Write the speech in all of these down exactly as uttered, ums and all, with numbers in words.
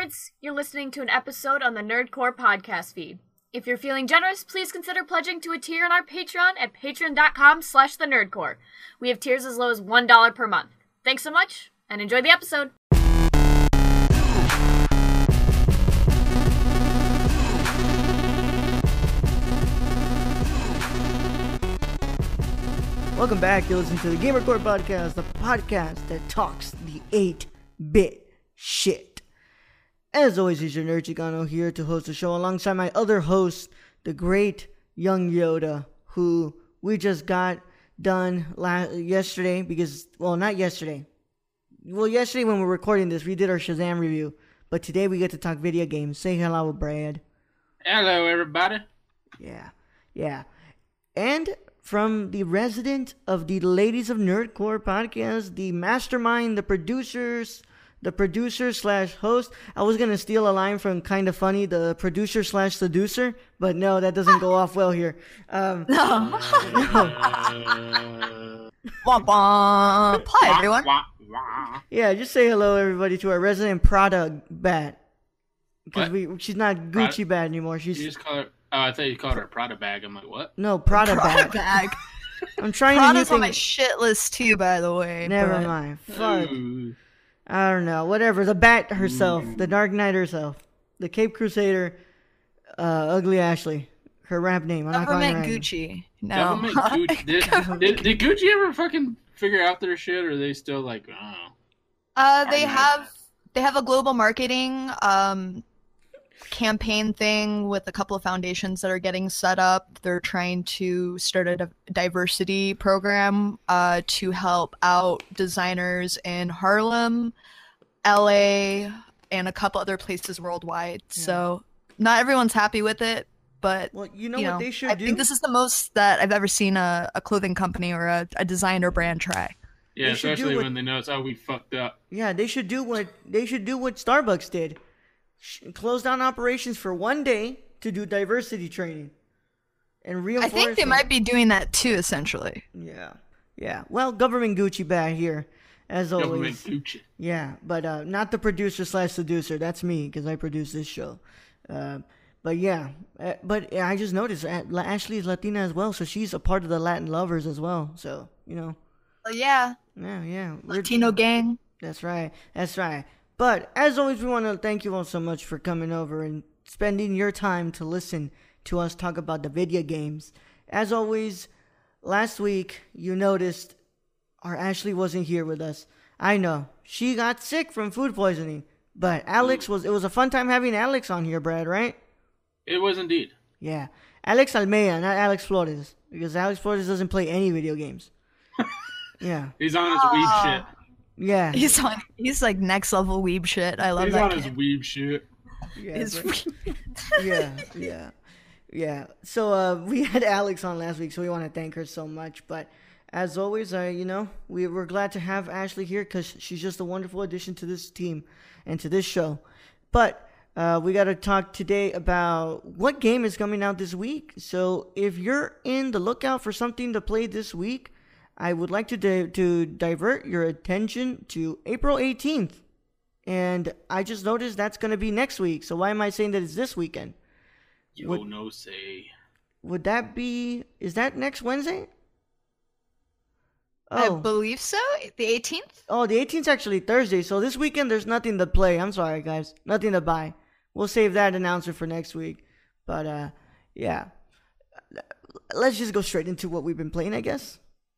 nerds! You're listening to an episode on the Nerdcore podcast feed. If you're feeling generous, please consider pledging to a tier on our Patreon at patreon.com slash the Nerdcore. We have tiers as low as one dollar per month. Thanks so much, and enjoy the episode! Welcome back. You're listening to the Gamer Core Podcast, the podcast that talks the eight-bit shit. As always, is your Nerd Chicano here to host the show alongside my other host, the great Young Yoda, who we just got done la- yesterday because, well, not yesterday. Well, yesterday when we were recording this, we did our Shazam review, but today we get to talk video games. Say hello, Brad. Hello, everybody. Yeah, yeah. And from the resident of the Ladies of Nerdcore podcast, the mastermind, the producers, the producer slash host. I was going to steal a line from Kinda Funny, the producer slash seducer, but no, that doesn't go off well here. Um, no. no. Womp womp. Hi, everyone. Yeah, just say hello, everybody, to our resident Prada bat. Because we she's not Gucci Prada? bat anymore. She's You just call her. Oh, I thought you called her a Prada bag. I'm like, what? no Prada, Prada bat. bag. I'm trying Prada's to on my shit list too, by the way. Never but... mind. Fuck. Ooh. I don't know. Whatever. The bat herself, the Dark Knight herself, the Cape Crusader, uh, Ugly Ashley. Her rap name. I'm not calling her Government right. Gucci. No. Government Gucci. Did, did, did Gucci ever fucking figure out their shit, or are they still like, oh? Uh, they Armor. have they have a global marketing um campaign thing with a couple of foundations that are getting set up. They're trying to start a di- diversity program uh to help out designers in Harlem, L A, and a couple other places worldwide. Yeah. So not everyone's happy with it, but Well, you know you what know, they should I do? think this is the most that I've ever seen a, a clothing company or a, a designer brand try. Yeah, They should do especially what- when they know it's how we fucked up. Yeah, they should do what they should do what Starbucks did. Sh- Close down operations for one day to do diversity training and I reinforce. think they it. might be doing that too, essentially. Yeah, yeah. Well, government Gucci bag here, as Government always. Gucci. Yeah, but uh, not the producer slash seducer. That's me because I produce this show. Uh, but yeah, uh, but yeah, I just noticed uh, La- Ashley is Latina as well, so she's a part of the Latin lovers as well. So you know, Oh, yeah, yeah, yeah. we're- Latino gang. That's right. That's right. But as always, we want to thank you all so much for coming over and spending your time to listen to us talk about the video games. As always, last week you noticed our Ashley wasn't here with us. I know she got sick from food poisoning, but Alex was. It was a fun time having Alex on here, Brad. Right? It was indeed. Yeah, Alex Almeida, not Alex Flores, because Alex Flores doesn't play any video games. Yeah. He's on his weeb shit. Yeah. He's on. He's like next level weeb shit. I love He's that on kid. his weeb shit. Yeah, His but- weeb- yeah, yeah, yeah. So uh, we had Alex on last week, so we want to thank her so much. But as always, uh, you know, we we're glad to have Ashley here because she's just a wonderful addition to this team and to this show. But uh, we got to talk today about what game is coming out this week. So if you're in the lookout for something to play this week, I would like to di- to divert your attention to April eighteenth. And I just noticed that's going to be next week. So why am I saying that it's this weekend? Yo, What- no say. Would that be... Is that next Wednesday? I Oh, believe so. The eighteenth. oh, the eighteenth is actually Thursday. So this weekend there's nothing to play. I'm sorry, guys. Nothing to buy. We'll save that announcement for next week. But, uh, yeah. Let's just go straight into what we've been playing, I guess.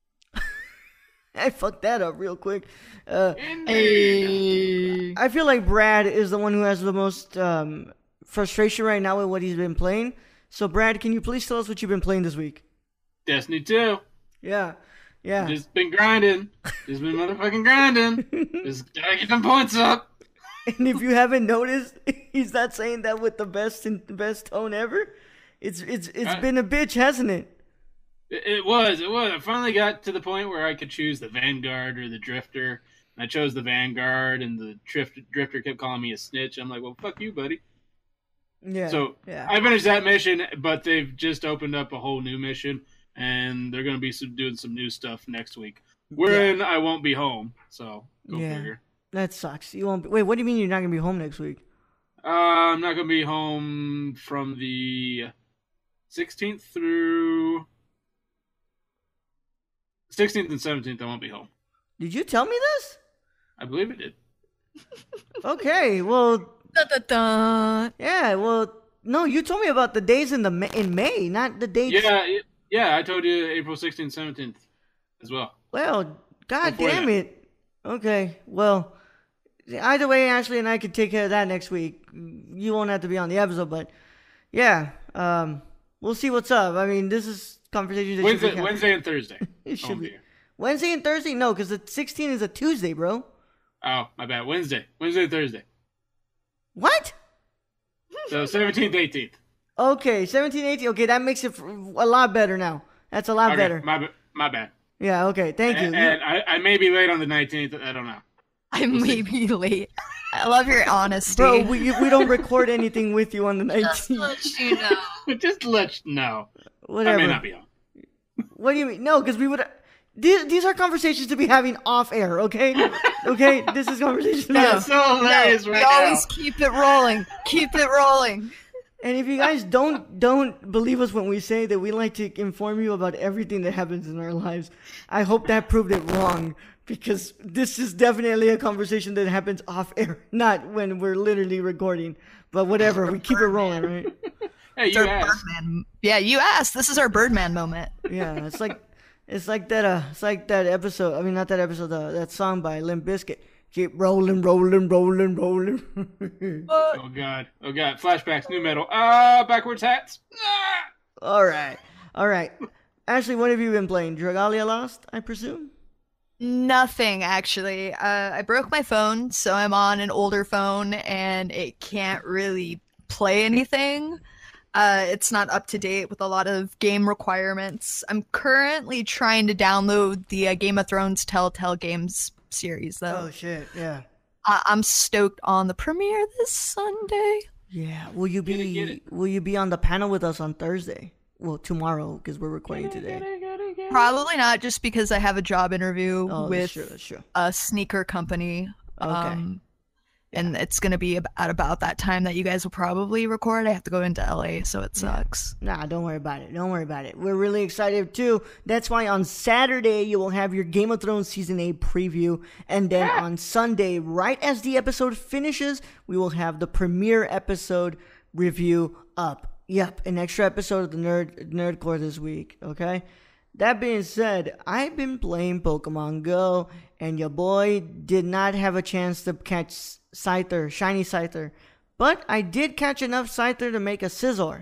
I fucked that up real quick. Uh, Indeed. I feel like Brad is the one who has the most um, frustration right now with what he's been playing. So, Brad, can you please tell us what you've been playing this week? Destiny two. Yeah, yeah. Just been grinding. Just been motherfucking grinding. Just gotta get them points up. And if you haven't noticed, he's not saying that with the best and the best tone ever. It's it's it's Uh, been a bitch, hasn't it? It, it was. It was. I finally got to the point where I could choose the Vanguard or the Drifter. And I chose the Vanguard, and the Drift, Drifter kept calling me a snitch. I'm like, well, fuck you, buddy. Yeah. So yeah. I finished that mission, but they've just opened up a whole new mission, and they're going to be some, doing some new stuff next week. Wherein I won't be home, so go Yeah. figure. That sucks. You won't. Be, wait, what do you mean you're not gonna be home next week? Uh, I'm not going to be home from the sixteenth through sixteenth and seventeenth. I won't be home. Did you tell me this? I believe it did. Okay, well, Da, da, da. yeah, well, no, you told me about the days in the May, in May, not the dates. Yeah, it- yeah. I told you April sixteenth, seventeenth as well. Well, god Before damn that. it. Okay, well, either way, Ashley and I could take care of that next week. You won't have to be on the episode, but yeah, um, we'll see what's up. I mean, this is conversation that should Wednesday, be Wednesday and Thursday. It I should won't be be here. Wednesday and Thursday. No, because the sixteenth is a Tuesday, bro. Oh, my bad. Wednesday, Wednesday and Thursday. What? So seventeenth, eighteenth. Okay, seventeen, eighteen. Okay, that makes it f- a lot better now. That's a lot Okay, better. my ba- my bad. Yeah. Okay. Thank you. And, You- and I, I may be late on the nineteenth. I don't know. I may be late. I love your honesty. Bro, we we don't record anything with you on the Just nineteenth. let you know. Just let you know. Whatever. I may not be on. What do you mean? No, because we would. These, these are conversations to be having off air, okay? Okay, this is conversation. to be No. having- It's so hilarious we right always now. keep it rolling. Keep it rolling. And if you guys don't don't believe us when we say that we like to inform you about everything that happens in our lives, I hope that proved it wrong, because this is definitely a conversation that happens off air, not when we're literally recording. But whatever, we keep it rolling, right? Hey, It's you our asked. Birdman. Yeah, you asked. This is our Birdman moment. Yeah, it's like it's like that uh it's like that episode. I mean, not that episode. Uh, that song by Limp Bizkit. Keep rolling, rolling, rolling, rolling. Oh god. Oh god. Flashbacks. New metal. Ah, backwards hats. Ah! All right, all right. Ashley, what have you been playing? Dragalia Lost, I presume. Nothing, actually. Uh, I broke my phone, so I'm on an older phone, and it can't really play anything. Uh, it's not up to date with a lot of game requirements. I'm currently trying to download the uh, Game of Thrones Telltale Games series, though. Oh shit, yeah. I- I'm stoked on the premiere this Sunday. Yeah, will you Get it, get be it. will you be on the panel with us on Thursday? Well, tomorrow because we're recording today. Probably not, just because I have a job interview Oh, that's with true, that's true. a sneaker company. Okay. Um, and it's going to be ab- at about that time that you guys will probably record. I have to go into L A, so it sucks. Nah, don't worry about it. Don't worry about it. We're really excited too. That's why on Saturday you will have your Game of Thrones season eight preview, and then on Sunday, right as the episode finishes, we will have the premiere episode review up. Yep, an extra episode of the Nerd Nerdcore this week. Okay. That being said, I've been playing Pokemon Go, and your boy did not have a chance to catch Scyther, Shiny Scyther. But I did catch enough Scyther to make a Scizor.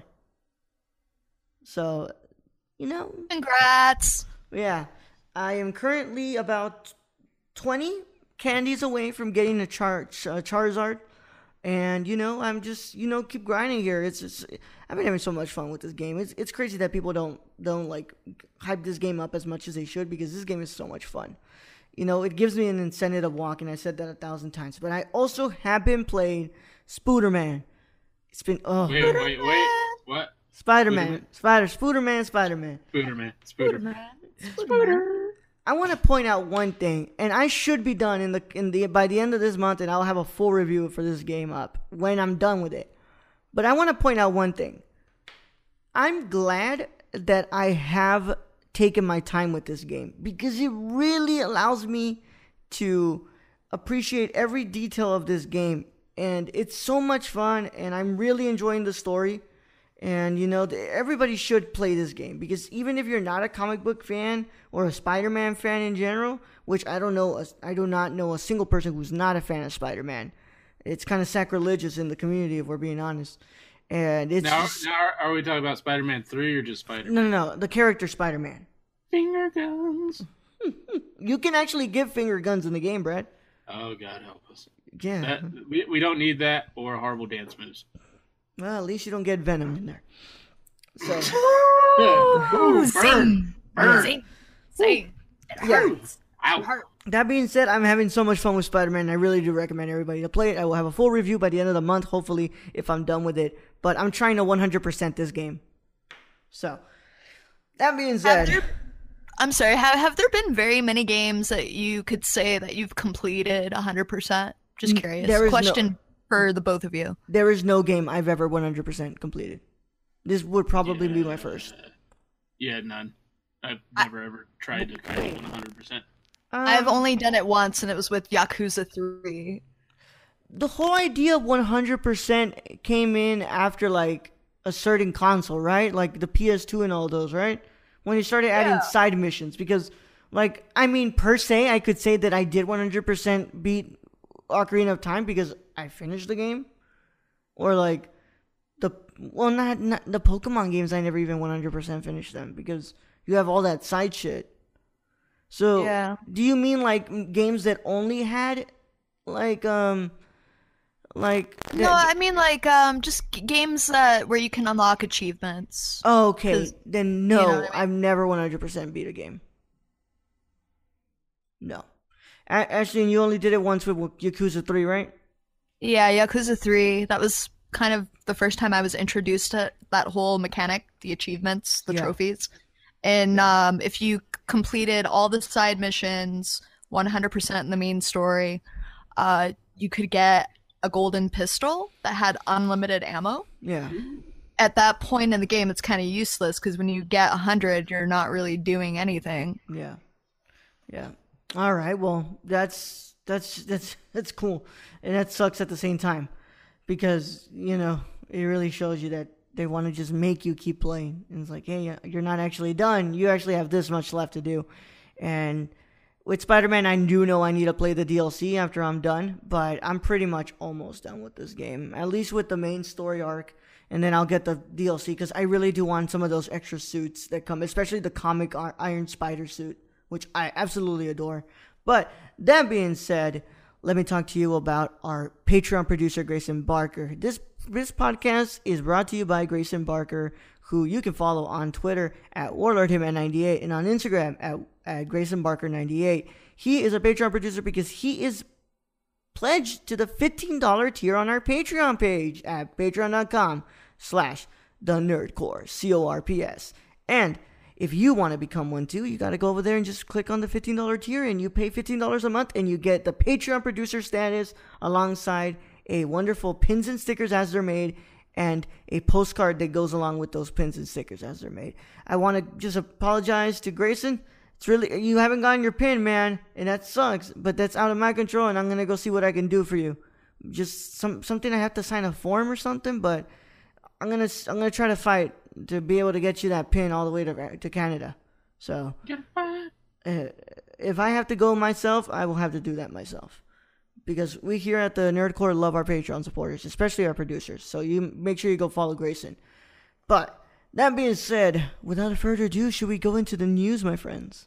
So, you know, Congrats! yeah. I am currently about twenty candies away from getting a Char- Char- Charizard. And, you know, I'm just, you know, keep grinding here. It's just, I've been having so much fun with this game. It's it's crazy that people don't, don't like, hype this game up as much as they should, because this game is so much fun. You know, it gives me an incentive to walk, and I said that a thousand times. But I also have been playing Spooderman. It's been, oh, Wait, wait, wait. What? Spider-Man. Spider, Spooderman, Spider-Man. Spooder man. Spooder. I want to point out one thing, and I should be done in the in the by the end of this month, and I'll have a full review for this game up when I'm done with it. But I want to point out one thing. I'm glad that I have taken my time with this game, because it really allows me to appreciate every detail of this game, and it's so much fun, and I'm really enjoying the story. And, you know, th- everybody should play this game, because even if you're not a comic book fan or a Spider-Man fan in general, which I don't know, I do not know a single person who's not a fan of Spider-Man. It's kind of sacrilegious in the community, if we're being honest. And it's Now, just, now are we talking about Spider-Man three or just Spider-Man? no, no, no, the character Spider-Man. Finger guns. You can actually get finger guns in the game, Brad. Oh God help us. Yeah. That we, we don't need that or horrible dance moves. Well, at least you don't get Venom in there. So, Yeah. Ooh, burn. Sing! Burn. Sing! Sing! It Yeah. hurts! Ow. It hurts! that being said, I'm having so much fun with Spider-Man. I really do recommend everybody to play it. I will have a full review by the end of the month, hopefully, if I'm done with it. But I'm trying to one hundred percent this game. So, that being Have said, there, I'm sorry, have, have there been very many games that you could say that you've completed one hundred percent? Just N- curious. there is no- Question for the both of you? There is no game I've ever one hundred percent completed. This would probably yeah. be my first. Yeah, none. I've never I, ever tried to kind of one hundred percent. Um, I've only done it once, and it was with Yakuza three. The whole idea of one hundred percent came in after, like, a certain console, right? Like the P S two and all those, right? When you started adding Yeah. side missions. Because, like, I mean, per se, I could say that I did one hundred percent beat Ocarina of Time because I finished the game. Or, like, the, well, not, not the Pokemon games, I never even one hundred percent finished them because you have all that side shit. So, Yeah. do you mean, like, games that only had, like, um... Like No, I mean like um just g- games that where you can unlock achievements. oh, okay, 'Cause- then no, you know what I mean? I've never one hundred percent beat a game. No. A- Ashley, and you only did it once with Yakuza three, right? Yeah, Yakuza three. That was kind of the first time I was introduced to that whole mechanic, the achievements, the Yeah. trophies. And um, if you c- completed all the side missions, one hundred percent in the main story, uh, you could get a golden pistol that had unlimited ammo. Yeah. At that point in the game, it's kind of useless because when you get one hundred, you're not really doing anything. Yeah. Yeah. All right. Well, that's that's that's that's cool, and that sucks at the same time, because you know it really shows you that they want to just make you keep playing, and it's like, hey, you're not actually done. You actually have this much left to do, and with Spider-Man, I do know I need to play the D L C after I'm done, but I'm pretty much almost done with this game, at least with the main story arc, and then I'll get the D L C, because I really do want some of those extra suits that come, especially the comic Iron Spider suit, which I absolutely adore. But that being said, let me talk to you about our Patreon producer, Grayson Barker. This this podcast is brought to you by Grayson Barker, who you can follow on Twitter at Warlord Hitman ninety-eight and on Instagram at, at Grayson Barker ninety-eight. He is a Patreon producer because he is pledged to the fifteen dollars tier on our Patreon page at patreon.com slash the Nerdcore, C O R P S. And if you want to become one too, you got to go over there and just click on the fifteen dollars tier, and you pay fifteen dollars a month, and you get the Patreon producer status alongside a wonderful pins and stickers as they're made, and a postcard that goes along with those pins and stickers as they're made. I want to just apologize to Grayson. It's really, you haven't gotten your pin, man, and that sucks, but that's out of my control, and I'm going to go see what I can do for you. Just some something I have to sign a form or something, but I'm going to I'm going to try to fight to be able to get you that pin all the way to to Canada. So, uh, if I have to go myself, I will have to do that myself. Because we here at the Nerdcore love our Patreon supporters, especially our producers. So you make sure you go follow Grayson. But that being said, without further ado, should we go into the news, my friends?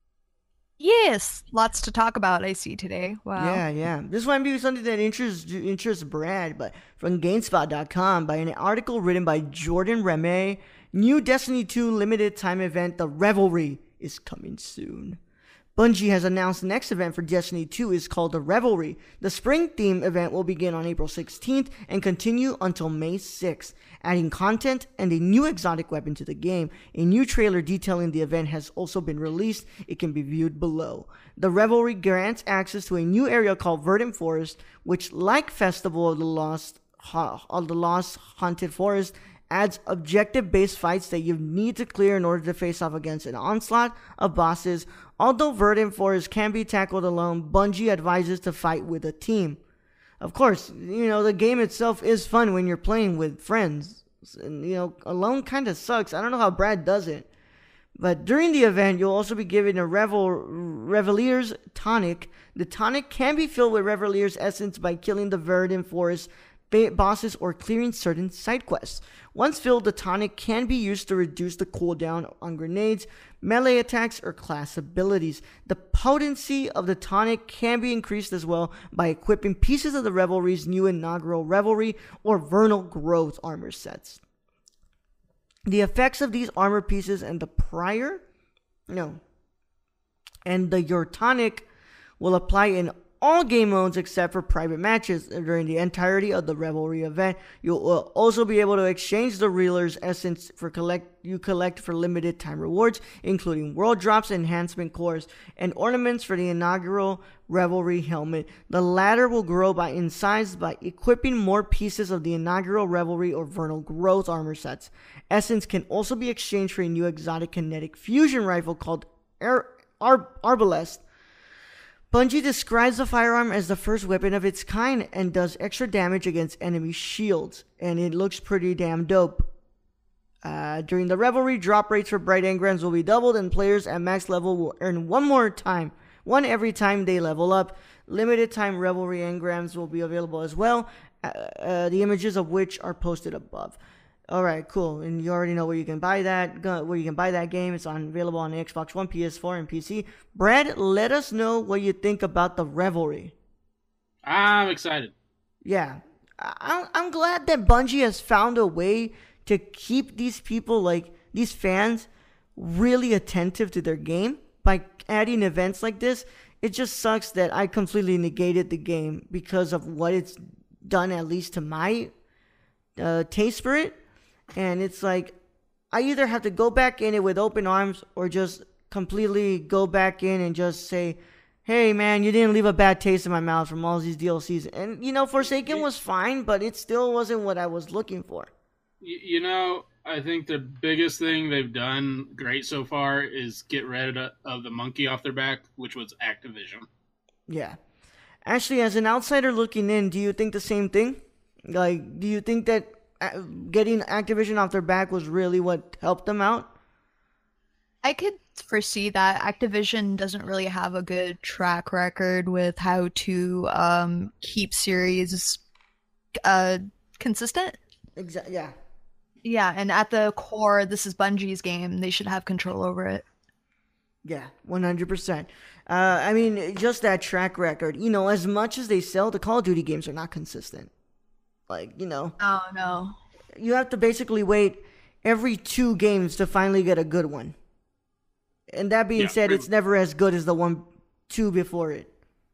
Yes, lots to talk about, I see today. Wow. Yeah, yeah. This might be something that interests interests Brad, but from GameSpot dot com, by an article written by Jordan Reme, new Destiny two limited time event, The Revelry, is coming soon. Bungie has announced the next event for Destiny two is called The Revelry. The spring theme event will begin on April sixteenth and continue until May sixth, adding content and a new exotic weapon to the game. A new trailer detailing the event has also been released. It can be viewed below. The Revelry grants access to a new area called Verdant Forest, which, like Festival of the Lost, of the Lost Haunted Forest, adds objective-based fights that you need to clear in order to face off against an onslaught of bosses. Although Verdant Forest can be tackled alone, Bungie advises to fight with a team. Of course, you know, the game itself is fun when you're playing with friends. And, you know, alone kind of sucks. I don't know how Brad does it. But during the event, you'll also be given a Revel Revelier's Tonic. The tonic can be filled with Revelier's Essence by killing the Verdant Forest bosses or clearing certain side quests. Once filled, the tonic can be used to reduce the cooldown on grenades, melee attacks, or class abilities. The potency of the tonic can be increased as well by equipping pieces of the Revelry's new inaugural Revelry or Vernal Growth armor sets. The effects of these armor pieces and the prior, no, and the your tonic will apply in all game modes except for private matches during the entirety of the Revelry event. You'll uh, also be able to exchange the Reeler's essence for collect you collect for limited time rewards, including world drops, enhancement cores, and ornaments for the inaugural Revelry helmet. The latter will grow by in size by equipping more pieces of the inaugural Revelry or Vernal Growth armor sets. Essence can also be exchanged for a new exotic kinetic fusion rifle called Ar- Ar- Arbalest. Bungie describes the firearm as the first weapon of its kind and does extra damage against enemy shields, and it looks pretty damn dope. Uh, during the Revelry, drop rates for bright engrams will be doubled, and players at max level will earn one more time, one every time they level up. Limited time Revelry engrams will be available as well, uh, uh, the images of which are posted above. All right, cool. And you already know where you can buy that. Where you can buy that game. It's on available on Xbox One, P S four, and P C. Brad, let us know what you think about the Revelry. I'm excited. Yeah, I'm I'm glad that Bungie has found a way to keep these people, like these fans, really attentive to their game by adding events like this. It just sucks that I completely negated the game because of what it's done, at least to my uh, taste for it. And it's like, I either have to go back in it with open arms or just completely go back in and just say, hey, man, you didn't leave a bad taste in my mouth from all these D L Cs. And, you know, Forsaken was fine, but it still wasn't what I was looking for. You know, I think the biggest thing they've done great so far is get rid of the monkey off their back, which was Activision. Yeah. Actually, as an outsider looking in, do you think the same thing? Like, do you think that getting Activision off their back was really what helped them out? I could foresee that. Activision doesn't really have a good track record with how to um, keep series uh, consistent. Exactly. Yeah. Yeah, and at the core, this is Bungie's game. They should have control over it. Yeah, one hundred percent. Uh, I mean, just that track record. You know, as much as they sell, the Call of Duty games are not consistent. Like, you know. Oh, no. You have to basically wait every two games to finally get a good one. And that being yeah, said, it's never as good as the one, two before it.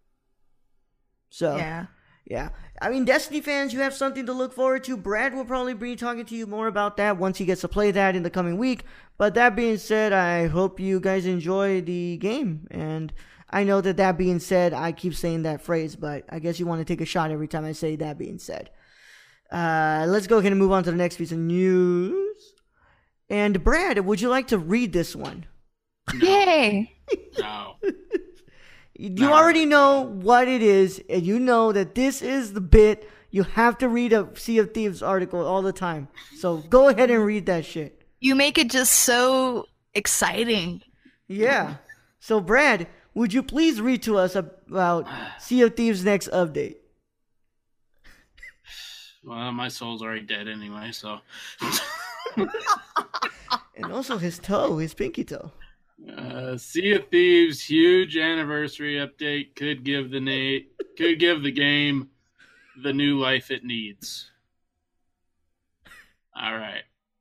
So, yeah. Yeah. I mean, Destiny fans, you have something to look forward to. Brad will probably be talking to you more about that once he gets to play that in the coming week. But that being said, I hope you guys enjoy the game. And I know that that being said, I keep saying that phrase, but I guess you want to take a shot every time I say that being said. Uh, let's go ahead and move on to the next piece of news. And Brad, would you like to read this one? Yay! No. You no. already know what it is, and you know that this is the bit. You have to read a Sea of Thieves article all the time. So go ahead and read that shit. You make it just so exciting. Yeah. So Brad, would you please read to us about Sea of Thieves' next update? Well, my soul's already dead anyway, so. And also his toe, his pinky toe. Uh, Sea of Thieves' huge anniversary update could give the na- could give the game the new life it needs. All right.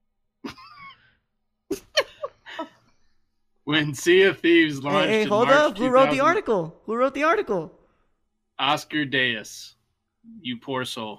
When Sea of Thieves launched, hey, hey in hold March up! Who wrote the article? Who wrote the article? Oscar Deus, you poor soul.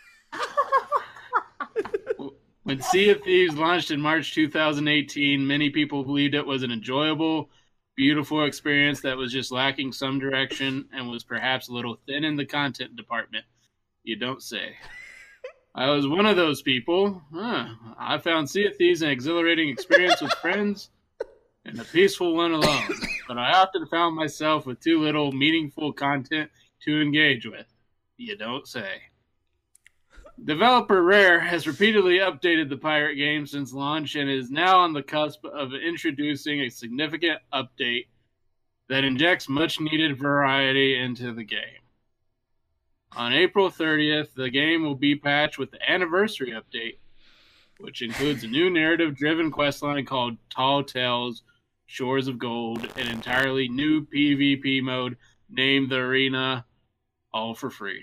When Sea of Thieves launched in March two thousand eighteen, many people believed it was an enjoyable, beautiful experience that was just lacking some direction and was perhaps a little thin in the content department. You don't say. I was one of those people. Huh. I found Sea of Thieves an exhilarating experience with friends and a peaceful one alone, but I often found myself with too little meaningful content to engage with. You don't say. Developer Rare has repeatedly updated the pirate game since launch and is now on the cusp of introducing a significant update that injects much-needed variety into the game. On April thirtieth, the game will be patched with the Anniversary Update, which includes a new narrative-driven questline called Tall Tales, Shores of Gold, an entirely new PvP mode named the Arena, all for free.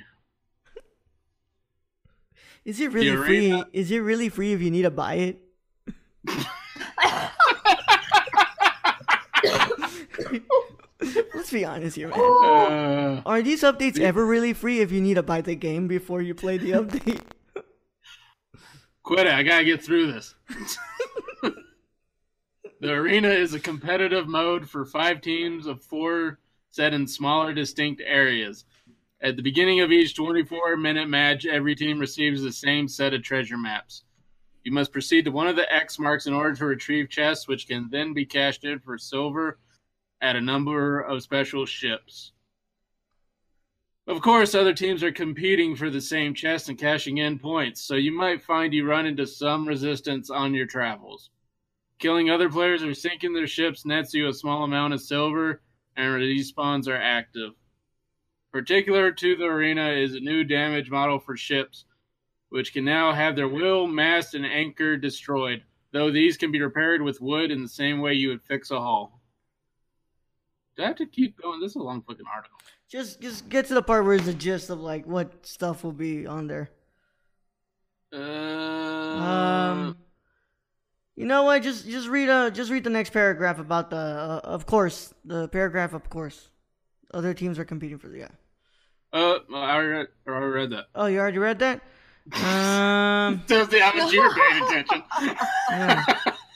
Is it really free? Is it really free if you need to buy it? Let's be honest here, man. Uh, Are these updates ever really free if you need to buy the game before you play the update? Quit it. I gotta get through this. The arena is a competitive mode for five teams of four set in smaller, distinct areas. At the beginning of each twenty-four minute match, every team receives the same set of treasure maps. You must proceed to one of the X marks in order to retrieve chests, which can then be cashed in for silver at a number of special ships. Of course, other teams are competing for the same chest and cashing in points, so you might find you run into some resistance on your travels. Killing other players or sinking their ships nets you a small amount of silver, and respawns are active. Particular to the arena is a new damage model for ships, which can now have their wheel, mast, and anchor destroyed, though these can be repaired with wood in the same way you would fix a hull. Do I have to keep going? This is a long fucking article. Just just get to the part where it's the gist of like what stuff will be on there. Uh, Um, you know what? Just just read uh just read the next paragraph about the uh, of course the paragraph of course. Other teams are competing for the yeah. uh, I already, I already read that. Oh, you already read that? Um, Tells the amateur paying attention. yeah.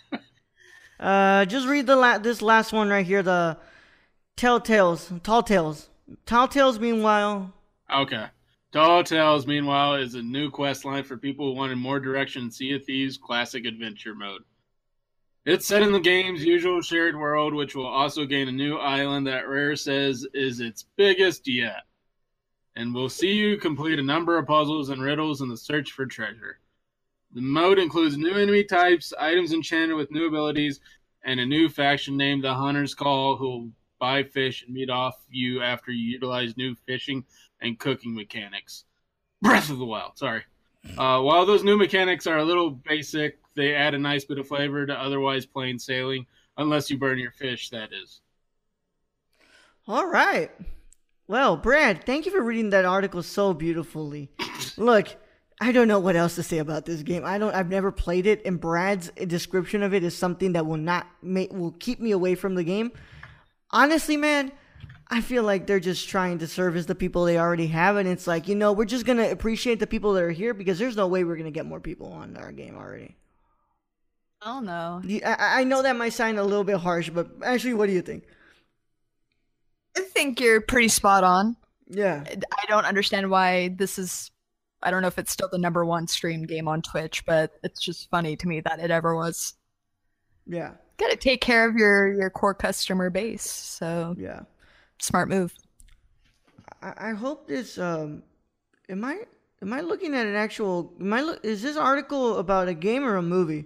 Uh, just read the la- this last one right here. The Telltales, Tall Tales, Tall Tales. Meanwhile, Okay. Tall Tales, meanwhile, is a new quest line for people who wanted more direction in Sea of Thieves Classic Adventure Mode. It's set in the game's usual shared world, which will also gain a new island that Rare says is its biggest yet. And we'll see you complete a number of puzzles and riddles in the search for treasure. The mode includes new enemy types, items enchanted with new abilities, and a new faction named the Hunter's Call, who will buy fish and meat off you after you utilize new fishing and cooking mechanics. Breath of the Wild, sorry. Uh, while those new mechanics are a little basic, they add a nice bit of flavor to otherwise plain sailing, unless you burn your fish, that is. all right. Well, Brad, thank you for reading that article so beautifully. Look, I don't know what else to say about this game. I don't. I've never played it, and Brad's description of it is something that will not make will keep me away from the game. Honestly, man, I feel like they're just trying to service the people they already have, and it's like, you know, we're just gonna appreciate the people that are here because there's no way we're gonna get more people on our game already. Oh no. The- I, I know that might sound a little bit harsh, but actually, what do you think? I think you're pretty spot on. Yeah. I don't understand why this is. I don't know if it's still the number one streamed game on Twitch, but it's just funny to me that it ever was. Yeah. Got to take care of your your core customer base. So Yeah. smart move. I, I hope this. Um, am I am I looking at an actual? Am I look? Is this article about a game or a movie?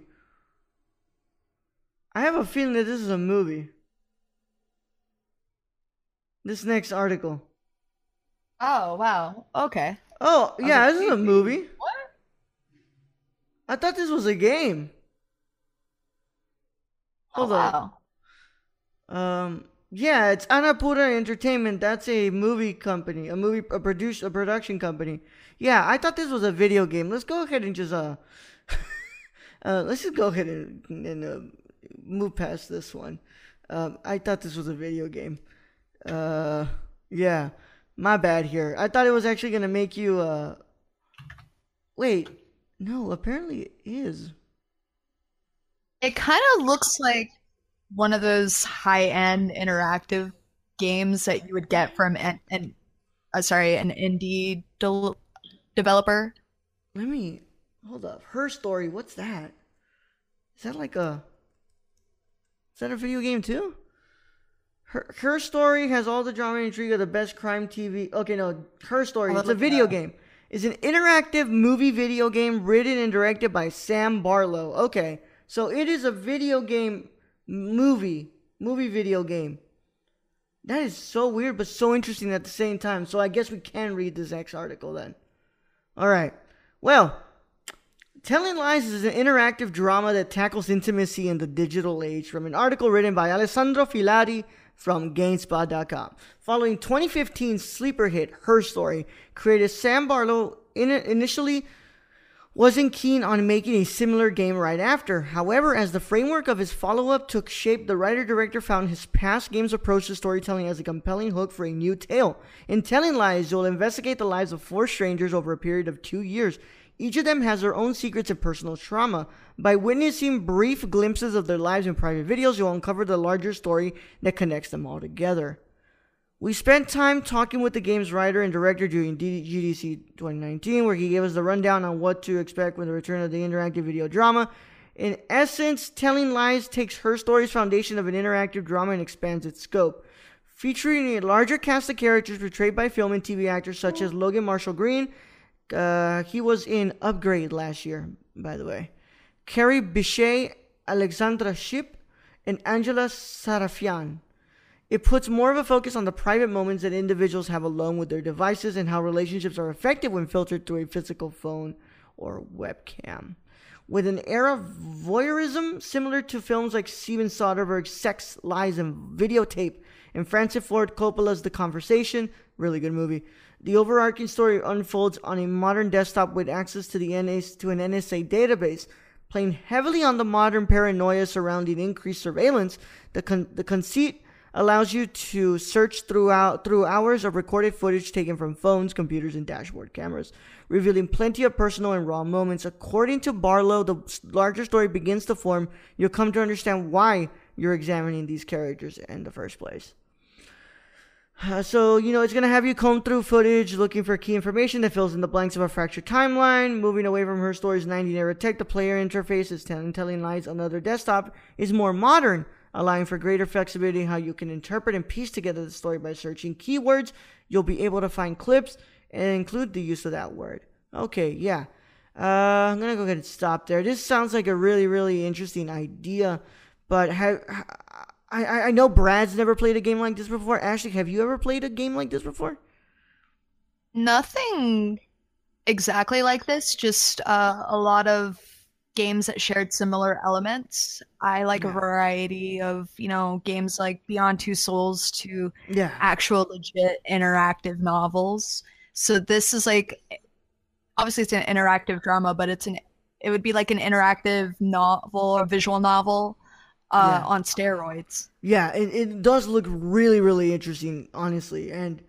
I have a feeling that this is a movie. This next article. Oh wow. Okay. Oh yeah, Okay. this is a movie. What? I thought this was a game. Hold oh, on. wow. Um, yeah, it's Annapurna Entertainment. That's a movie company, a movie, a produce, a production company. Yeah, I thought this was a video game. Let's go ahead and just uh, uh let's just go ahead and, and uh, move past this one. Um, I thought this was a video game. Uh, yeah, my bad here. I thought it was actually gonna make you uh. Wait, no, apparently it is. It kind of looks like one of those high-end interactive games that you would get from an, an uh, sorry, an indie del- developer. Let me hold up. Her Story. What's that? Is that like a? Is that a video game too? Her Her Story has all the drama and intrigue of the best crime T V. Okay, no, Her Story. I'll It's a look it video up. game. It's an interactive movie video game written and directed by Sam Barlow. Okay, so it is a video game movie movie video game. That is so weird, but so interesting at the same time. So I guess we can read this next article then. All right. Well, Telling Lies is an interactive drama that tackles intimacy in the digital age from an article written by Alessandro Filari from GameSpot dot com. Following twenty fifteen sleeper hit Her Story, creator Sam Barlow in initially wasn't keen on making a similar game right after. However, as the framework of his follow-up took shape, the writer-director found his past game's approach to storytelling as a compelling hook for a new tale. In Telling Lies, you'll investigate the lives of four strangers over a period of two years. Each of them has their own secrets and personal trauma. By witnessing brief glimpses of their lives in private videos, you'll uncover the larger story that connects them all together. We spent time talking with the game's writer and director during G D C twenty nineteen, where he gave us the rundown on what to expect with the return of the interactive video drama. In essence, Telling Lies takes her story's foundation of an interactive drama and expands its scope. Featuring a larger cast of characters portrayed by film and T V actors such as Logan Marshall Green, uh, he was in Upgrade last year, by the way, Carrie Bichet, Alexandra Shipp, and Angela Sarafian. It puts more of a focus on the private moments that individuals have alone with their devices and how relationships are affected when filtered through a physical phone or webcam. With an air of voyeurism similar to films like Steven Soderbergh's Sex, Lies, and Videotape and Francis Ford Coppola's The Conversation, really good movie, the overarching story unfolds on a modern desktop with access to the N S to an N S A database. Playing heavily on the modern paranoia surrounding increased surveillance, the con- the conceit allows you to search throughout through hours of recorded footage taken from phones, computers, and dashboard cameras, revealing plenty of personal and raw moments. According to Barlow, the larger story begins to form. You'll come to understand why you're examining these characters in the first place. Uh, so, you know, it's going to have you comb through footage looking for key information that fills in the blanks of a fractured timeline. Moving away from her story's nineties era tech, the player interface is telling, telling lies on another desktop is more modern, allowing for greater flexibility in how you can interpret and piece together the story by searching keywords. You'll be able to find clips and include the use of that word. Okay, yeah. Uh, I'm going to go ahead and stop there. This sounds like a really, really interesting idea, but have, I, I know Brad's never played a game like this before. Ashley, have you ever played a game like this before? Nothing exactly like this, just uh, a lot of games that shared similar elements. I like yeah. a variety of, you know, games like Beyond Two Souls to yeah. actual legit interactive novels. So this is like, obviously it's an interactive drama, but it's an it would be like an interactive novel, a visual novel uh, yeah. on steroids. Yeah, it, it does look really, really interesting, honestly. And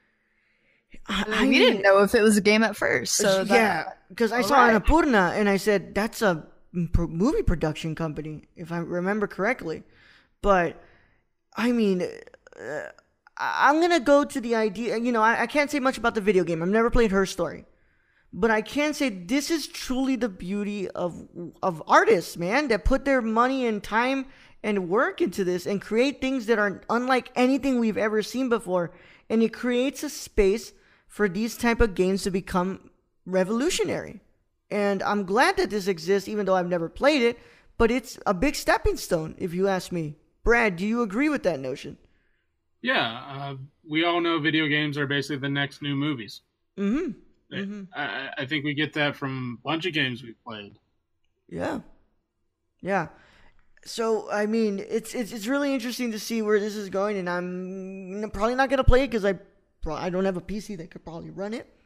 I, I we mean, didn't know if it was a game at first. So that, yeah, because I saw right. Annapurna and I said, that's a movie production company, if I remember correctly. But, I mean, uh, I'm going to go to the idea, you know, I, I can't say much about the video game. I've never played Her Story. But I can say this is truly the beauty of of artists, man, that put their money and time and work into this and create things that are unlike anything we've ever seen before. And it creates a space for these type of games to become revolutionary. And I'm glad that this exists, even though I've never played it. But it's a big stepping stone, if you ask me. Brad, do you agree with that notion? Yeah, uh, we all know video games are basically the next new movies. Mm-hmm. Mm-hmm. I, I think we get that from a bunch of games we've played. Yeah. Yeah. So, I mean, it's it's it's really interesting to see where this is going, and I'm probably not going to play it because I, I don't have a P C that could probably run it.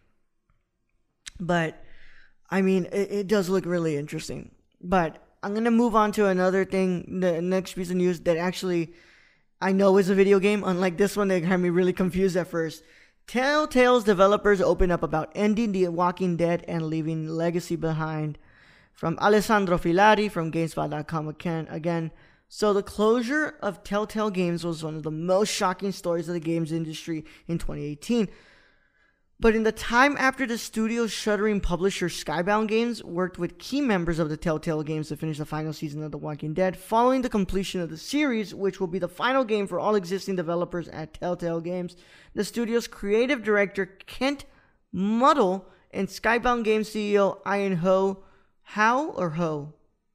But, I mean, it, it does look really interesting. But I'm going to move on to another thing, the next piece of news that actually I know is a video game, unlike this one that had me really confused at first. Telltale's developers open up about ending The Walking Dead and leaving legacy behind. From Alessandro Filari from GameSpot dot com again. again. So the closure of Telltale Games was one of the most shocking stories of the games industry in twenty eighteen. But in the time after the studio's shuttering publisher Skybound Games worked with key members of the Telltale Games to finish the final season of The Walking Dead, following the completion of the series, which will be the final game for all existing developers at Telltale Games, the studio's creative director Kent Muddle and Skybound Games C E O Ian Ho, How or Ho?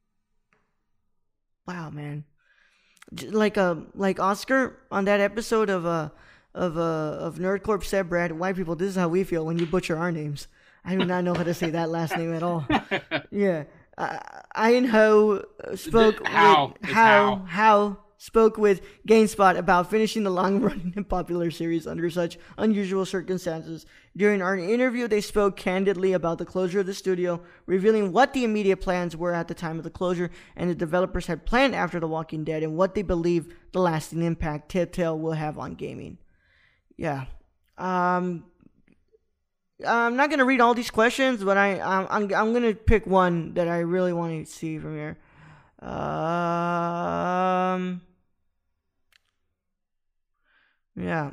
Wow, man! Like a like Oscar on that episode of uh of uh of Nerdcorp said, Brad, white people, this is how we feel when you butcher our names. I do not know how to say that last name at all. Yeah, uh, Ian Ho spoke how with, how how how spoke with GameSpot about finishing the long-running and popular series under such unusual circumstances. During our interview, they spoke candidly about the closure of the studio, revealing what the immediate plans were at the time of the closure and the developers had planned after The Walking Dead and what they believe the lasting impact Telltale will have on gaming. Yeah. Um... I'm not gonna read all these questions, but I I'm I'm, I'm gonna pick one that I really want to see from here. Um, yeah.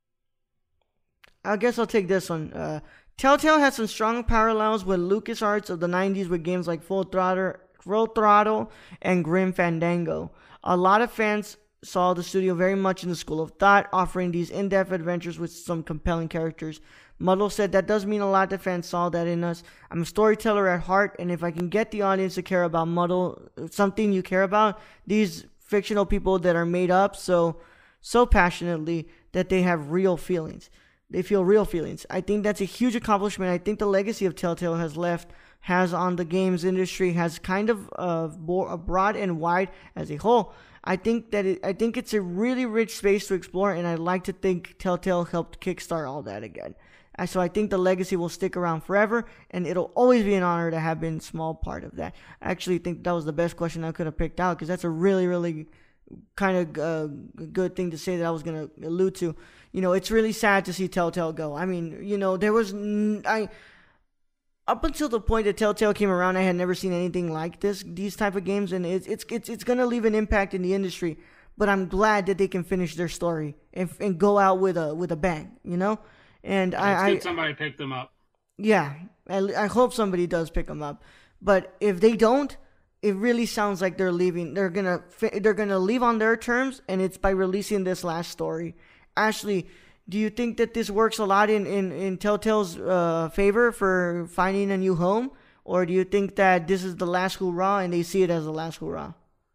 I guess I'll take this one. Uh, Telltale has some strong parallels with LucasArts of the nineties with games like Full Throttle, Full Throttle and Grim Fandango. A lot of fans saw the studio very much in the school of thought, offering these in-depth adventures with some compelling characters. Muddle said, that does mean a lot that fans saw that in us. I'm a storyteller at heart, and if I can get the audience to care about Muddle, something you care about, these fictional people that are made up so so passionately that they have real feelings. They feel real feelings. I think that's a huge accomplishment. I think the legacy of Telltale has left, has on the games industry, has kind of uh, broad and wide as a whole. I think that it, I think it's a really rich space to explore, and I'd like to think Telltale helped kickstart all that again. So I think the legacy will stick around forever, and it'll always be an honor to have been a small part of that. I actually think that was the best question I could have picked out, because that's a really, really kind of uh, good thing to say that I was going to allude to. You know, it's really sad to see Telltale go. I mean, you know, there was... I up until the point that Telltale came around, I had never seen anything like this, these type of games, and it's it's it's, it's going to leave an impact in the industry. But I'm glad that they can finish their story and, and go out with a with a bang, you know? And yeah, I, I somebody pick them up. Yeah, I, I hope somebody does pick them up. But if they don't, it really sounds like they're leaving. They're gonna they're gonna leave on their terms, and it's by releasing this last story. Ashley, do you think that this works a lot in in, in Telltale's uh, favor for finding a new home, or do you think that this is the last hurrah and they see it as the last hurrah?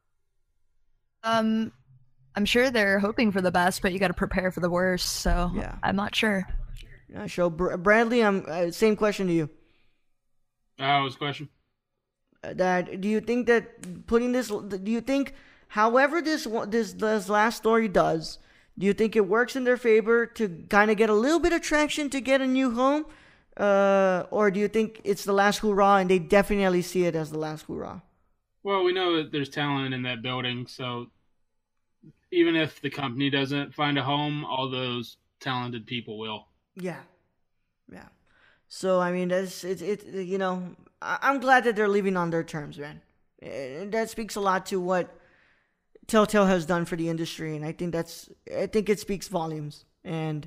Um, I'm sure they're hoping for the best, but you got to prepare for the worst. So yeah. I'm not sure. Yeah, so Br- Bradley, I'm uh, same question to you. Uh, what's the question? Uh, that do you think that putting this? Do you think, however this this this last story does, do you think it works in their favor to kind of get a little bit of traction to get a new home, uh, or do you think it's the last hurrah and they definitely see it as the last hurrah? Well, we know that there's talent in that building, so even if the company doesn't find a home, all those talented people will. Yeah, yeah. So I mean, that's it. It you know, I, I'm glad that they're leaving on their terms, man. And that speaks a lot to what Telltale has done for the industry, and I think that's I think it speaks volumes. And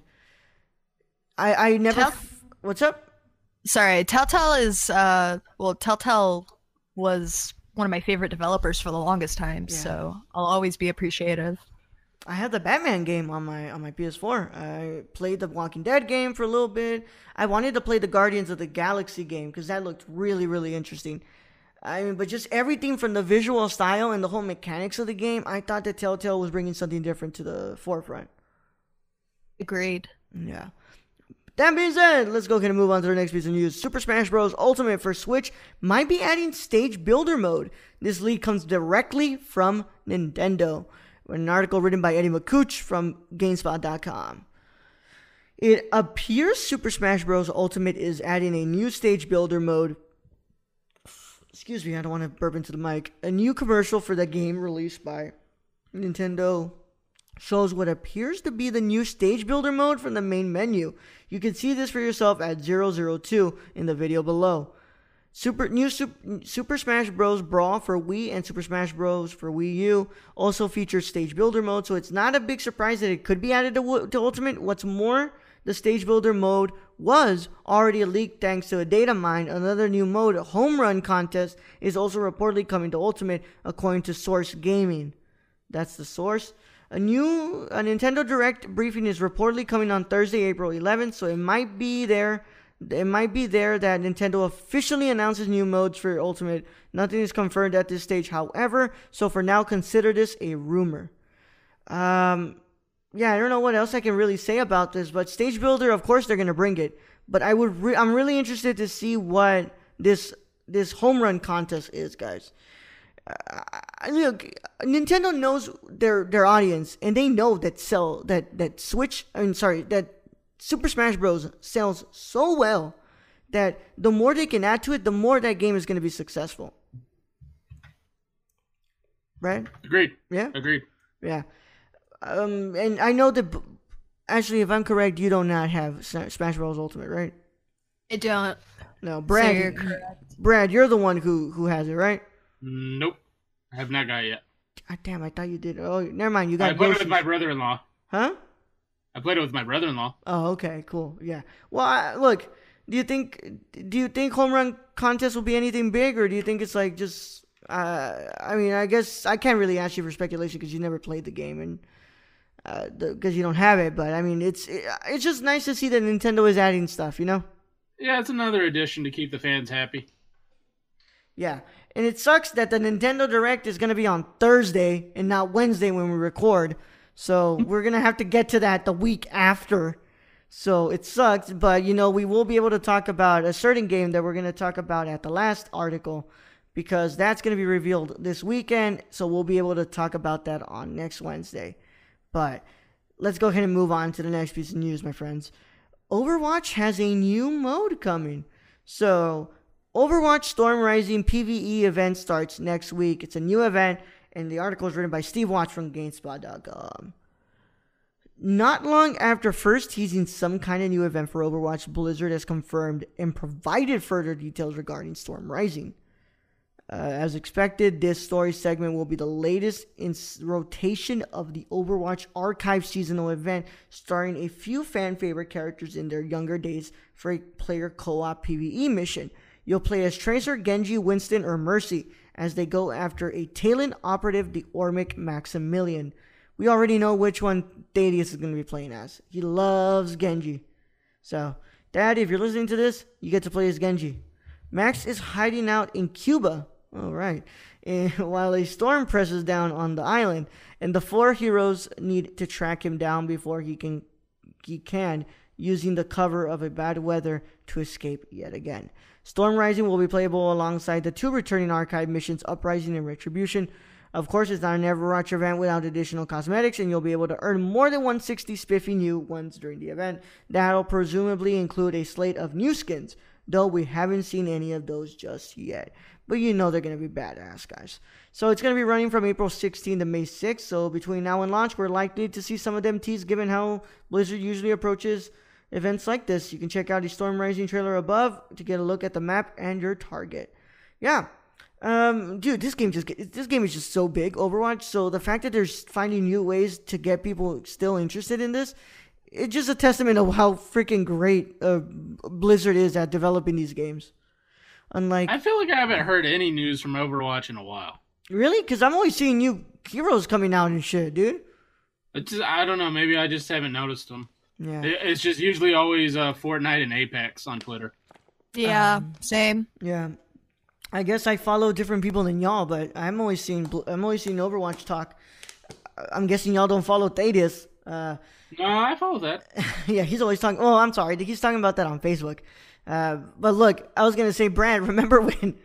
I I never. Tell- f- What's up? Sorry, Telltale is uh well, Telltale was one of my favorite developers for the longest time, Yeah. so I'll always be appreciative. I had the Batman game on my on my P S four. I played the Walking Dead game for a little bit. I wanted to play the Guardians of the Galaxy game because that looked really, really interesting. I mean, but just everything from the visual style and the whole mechanics of the game, I thought that Telltale was bringing something different to the forefront. Agreed. Yeah. That being said, let's go ahead and move on to the next piece of news. Super Smash Bros. Ultimate for Switch might be adding stage builder mode. This leak comes directly from Nintendo. An article written by Eddie McCouch from GameSpot dot com. It appears Super Smash Bros. Ultimate is adding a new stage builder mode. Excuse me, I don't want to burp into the mic. A new commercial for the game released by Nintendo shows what appears to be the new stage builder mode from the main menu. You can see this for yourself at zero zero two in the video below. Super new Super, Super Smash Bros. Brawl for Wii and Super Smash Bros. For Wii U also features stage builder mode, so it's not a big surprise that it could be added to, to Ultimate. What's more, the stage builder mode was already leaked thanks to a data mine. Another new mode, a home run contest, is also reportedly coming to Ultimate, according to Source Gaming. That's the source. A new a Nintendo Direct briefing is reportedly coming on Thursday, April eleventh, so it might be there. It might be there that Nintendo officially announces new modes for Ultimate. Nothing is confirmed at this stage, however, so for now, consider this a rumor. Um, yeah, I don't know what else I can really say about this, but Stage Builder, of course, they're gonna bring it. But I would, re- I'm really interested to see what this this home run contest is, guys. uh, look, Nintendo knows their their audience, and they know that sell that that Switch. I mean, sorry, that Super Smash Bros. Sells so well that the more they can add to it, the more that game is going to be successful. Right? Agreed. Yeah. Agreed. Yeah. Um, and I know that. Actually, if I'm correct, you do not have Smash Bros. Ultimate, right? I don't. No, Brad. So you're correct. Brad, you're the one who who has it, right? Nope. I have not got it yet. God damn, I thought you did. Oh, never mind. You got. I played it Yoshi. with my brother-in-law. Huh? I played it with my brother-in-law. Oh, okay, cool. Yeah. Well, I, look. Do you think? Do you think home run contest will be anything big, or do you think it's like just? Uh, I mean, I guess I can't really ask you for speculation because you never played the game and. Because uh, you don't have it, but I mean, it's it, it's just nice to see that Nintendo is adding stuff, you know? Yeah, it's another addition to keep the fans happy. Yeah, and it sucks that the Nintendo Direct is going to be on Thursday and not Wednesday when we record. So we're going to have to get to that the week after. So it sucks, but you know, we will be able to talk about a certain game that we're going to talk about at the last article because that's going to be revealed this weekend. So we'll be able to talk about that on next Wednesday. But let's go ahead and move on to the next piece of news, my friends. Overwatch has a new mode coming. So, Overwatch Storm Rising PvE event starts next week. It's a new event, and the article is written by Steve Watch from GameSpot dot com. Not long after first teasing some kind of new event for Overwatch, Blizzard has confirmed and provided further details regarding Storm Rising. Uh, as expected, this story segment will be the latest in rotation of the Overwatch Archive seasonal event, starring a few fan-favorite characters in their younger days for a player co-op PvE mission. You'll play as Tracer, Genji, Winston, or Mercy as they go after a Talon operative, the Ormic Maximilian. We already know which one Thaddeus is going to be playing as. He loves Genji. So, Dad, if you're listening to this, you get to play as Genji. Max is hiding out in Cuba. All right. And while a storm presses down on the island, and the four heroes need to track him down before he can, he can, using the cover of a bad weather to escape yet again. Storm Rising will be playable alongside the two returning archive missions, Uprising and Retribution. Of course, it's not an Overwatch event without additional cosmetics, and you'll be able to earn more than one hundred sixty spiffy new ones during the event. That'll presumably include a slate of new skins, though we haven't seen any of those just yet. But you know they're going to be badass, guys. So it's going to be running from April sixteenth to May sixth. So between now and launch, we're likely to see some of them teased given how Blizzard usually approaches events like this. You can check out the Storm Rising trailer above to get a look at the map and your target. Yeah. Um, dude, this game just this game is just so big, Overwatch. So the fact that they're finding new ways to get people still interested in this, it's just a testament of how freaking great uh, Blizzard is at developing these games. Unlike, I feel like I haven't heard any news from Overwatch in a while. Really? Because I'm always seeing new heroes coming out and shit, dude. It's just, I don't know. Maybe I just haven't noticed them. Yeah. It, it's just usually always uh, Fortnite and Apex on Twitter. Yeah, Um, same. Yeah. I guess I follow different people than y'all, but I'm always seeing I'm always seeing Overwatch talk. I'm guessing y'all don't follow Thaddeus. Uh, No, I follow that. yeah, he's always talking. Oh, I'm sorry. He's talking about that on Facebook. Uh, but look, I was gonna say, Brad, remember when?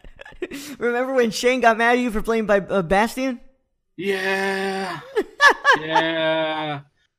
remember when Shane got mad at you for playing by uh, Bastion? Yeah. yeah.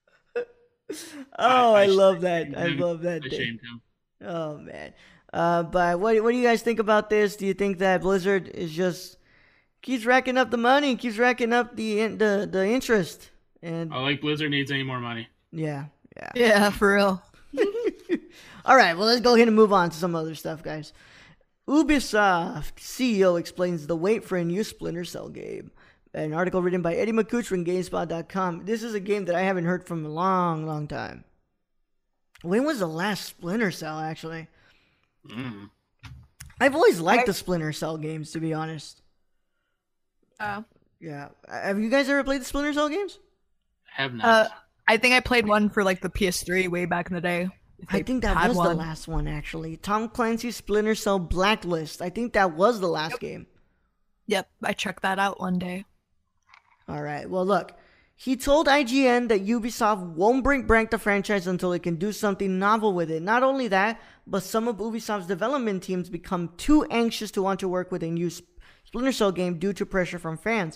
Oh, I, I- I love that. shamed I him. love that. I thing. shamed him. Oh man. Uh, but what what do you guys think about this? Do you think that Blizzard is just keeps racking up the money, keeps racking up the the the interest, and I like Blizzard needs any more money. yeah, yeah. Yeah, for real. All right, well let's go ahead and move on to some other stuff, guys. Ubisoft C E O explains the wait for a new Splinter Cell game. An article written by Eddie McCouch from GameSpot dot com. This is a game that I haven't heard from a long, long time. When was the last Splinter Cell, actually? Mm. I've always liked I- the Splinter Cell games, to be honest. Uh, Yeah. Have you guys ever played the Splinter Cell games? Have not. uh, I think I played one for like the P S three way back in the day. if I they think that had was the one. last one, actually. Tom Clancy's Splinter Cell Blacklist. I think that was the last game. Yep, I checked that out one day. All right. Well, look. He told I G N that Ubisoft won't bring back the franchise until it can do something novel with it. Not only that, but some of Ubisoft's development teams become too anxious to want to work with a new Splinter Cell game due to pressure from fans.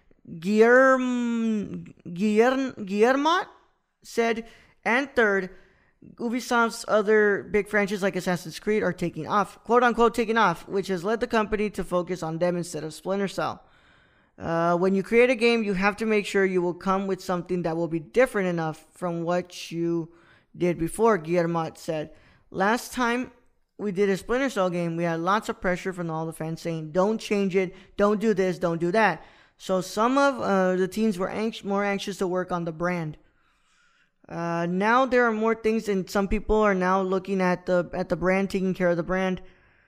Guillerm, Guillerm, Guillermot said, and third, Ubisoft's other big franchises like Assassin's Creed are taking off, quote unquote taking off, which has led the company to focus on them instead of Splinter Cell. Uh, when you create a game, you have to make sure you will come with something that will be different enough from what you did before, Guillermot said. Last time we did a Splinter Cell game, we had lots of pressure from all the fans saying, don't change it, don't do this, don't do that. So some of uh, the teams were anx- more anxious to work on the brand. Uh, now there are more things, and some people are now looking at the at the brand, taking care of the brand.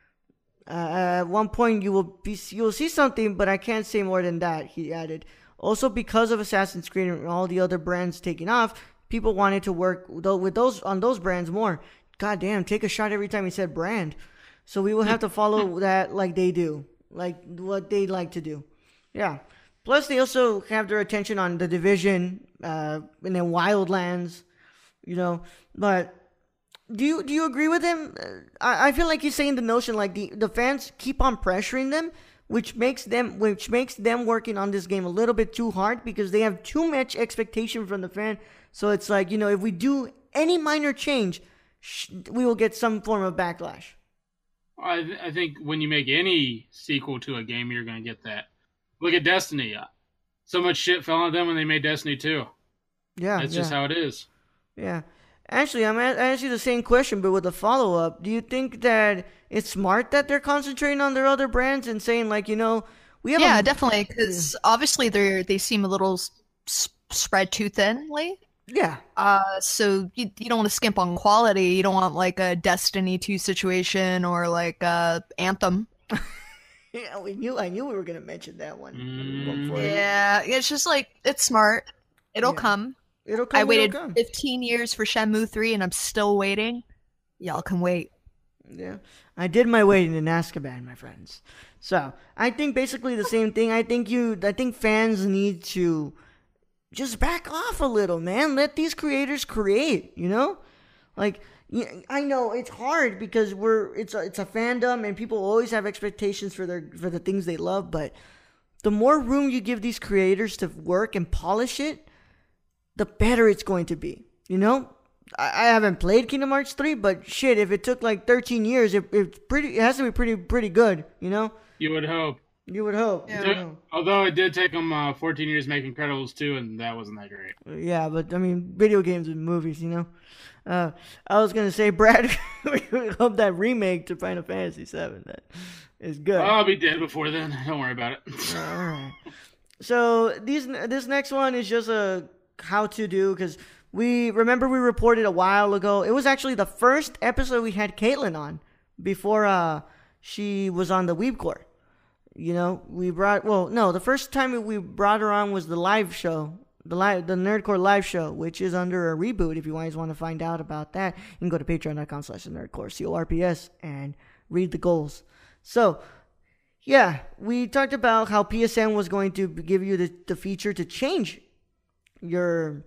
Uh, at one point, you will be you will see something, but I can't say more than that. He added. Also, because of Assassin's Creed and all the other brands taking off, people wanted to work with those on those brands more. God damn, take a shot every time he said brand. So we will have to follow that like they do, like what they like to do. Yeah. Plus, they also have their attention on The Division, uh, and then Wildlands, you know. But do you do you agree with him? I, I feel like he's saying the notion like the, the fans keep on pressuring them, which makes them which makes them working on this game a little bit too hard because they have too much expectation from the fan. So it's like, you know, if we do any minor change, sh- we will get some form of backlash. I, th- I think when you make any sequel to a game, you're going to get that. Look at Destiny. So much shit fell on them when they made Destiny two. Yeah, That's yeah. just how it is. Yeah. Actually, I'm going to ask you the same question, but with a follow-up. Do you think that it's smart that they're concentrating on their other brands and saying, like, you know, we have Yeah, a... definitely, because obviously they they seem a little s- spread too thinly. Yeah. Uh, so you, you don't want to skimp on quality. You don't want like a Destiny two situation or like uh, Anthem. Yeah, we knew. I knew we were gonna mention that one. Mm. Yeah, it's just like it's smart. It'll Yeah. come. It'll come. I waited it'll come. fifteen years for Shenmue three, and I'm still waiting. Y'all can wait. Yeah, I did my waiting in Azkaban, my friends. So I think basically the same thing. I think you. I think fans need to just back off a little, man. Let these creators create. You know, like. Yeah, I know it's hard because we're it's a, it's a fandom and people always have expectations for their for the things they love, but the more room you give these creators to work and polish it, the better it's going to be. You know, I, I haven't played Kingdom Hearts three, but shit, if it took like thirteen years, it it's pretty it has to be pretty pretty good. You know, You would hope. you would hope. Yeah. You would hope. Although it did take them uh, fourteen years making Incredibles two, and that wasn't that great. Yeah, but I mean, video games and movies, you know. Uh, I was gonna say, Brad, we hope that remake to Final Fantasy seven that is good. I'll be dead before then. Don't worry about it. All right. So these this next one is just a how to do because we remember we reported a while ago. It was actually the first episode we had Caitlin on before uh she was on the Weebcore. You know, we brought well no the first time we brought her on was the live show. The live, the Nerdcore live show, which is under a reboot. If you guys want to find out about that, you can go to patreon.com slash nerdcore, C O R P S, and read the goals. So, yeah, we talked about how P S N was going to give you the, the feature to change your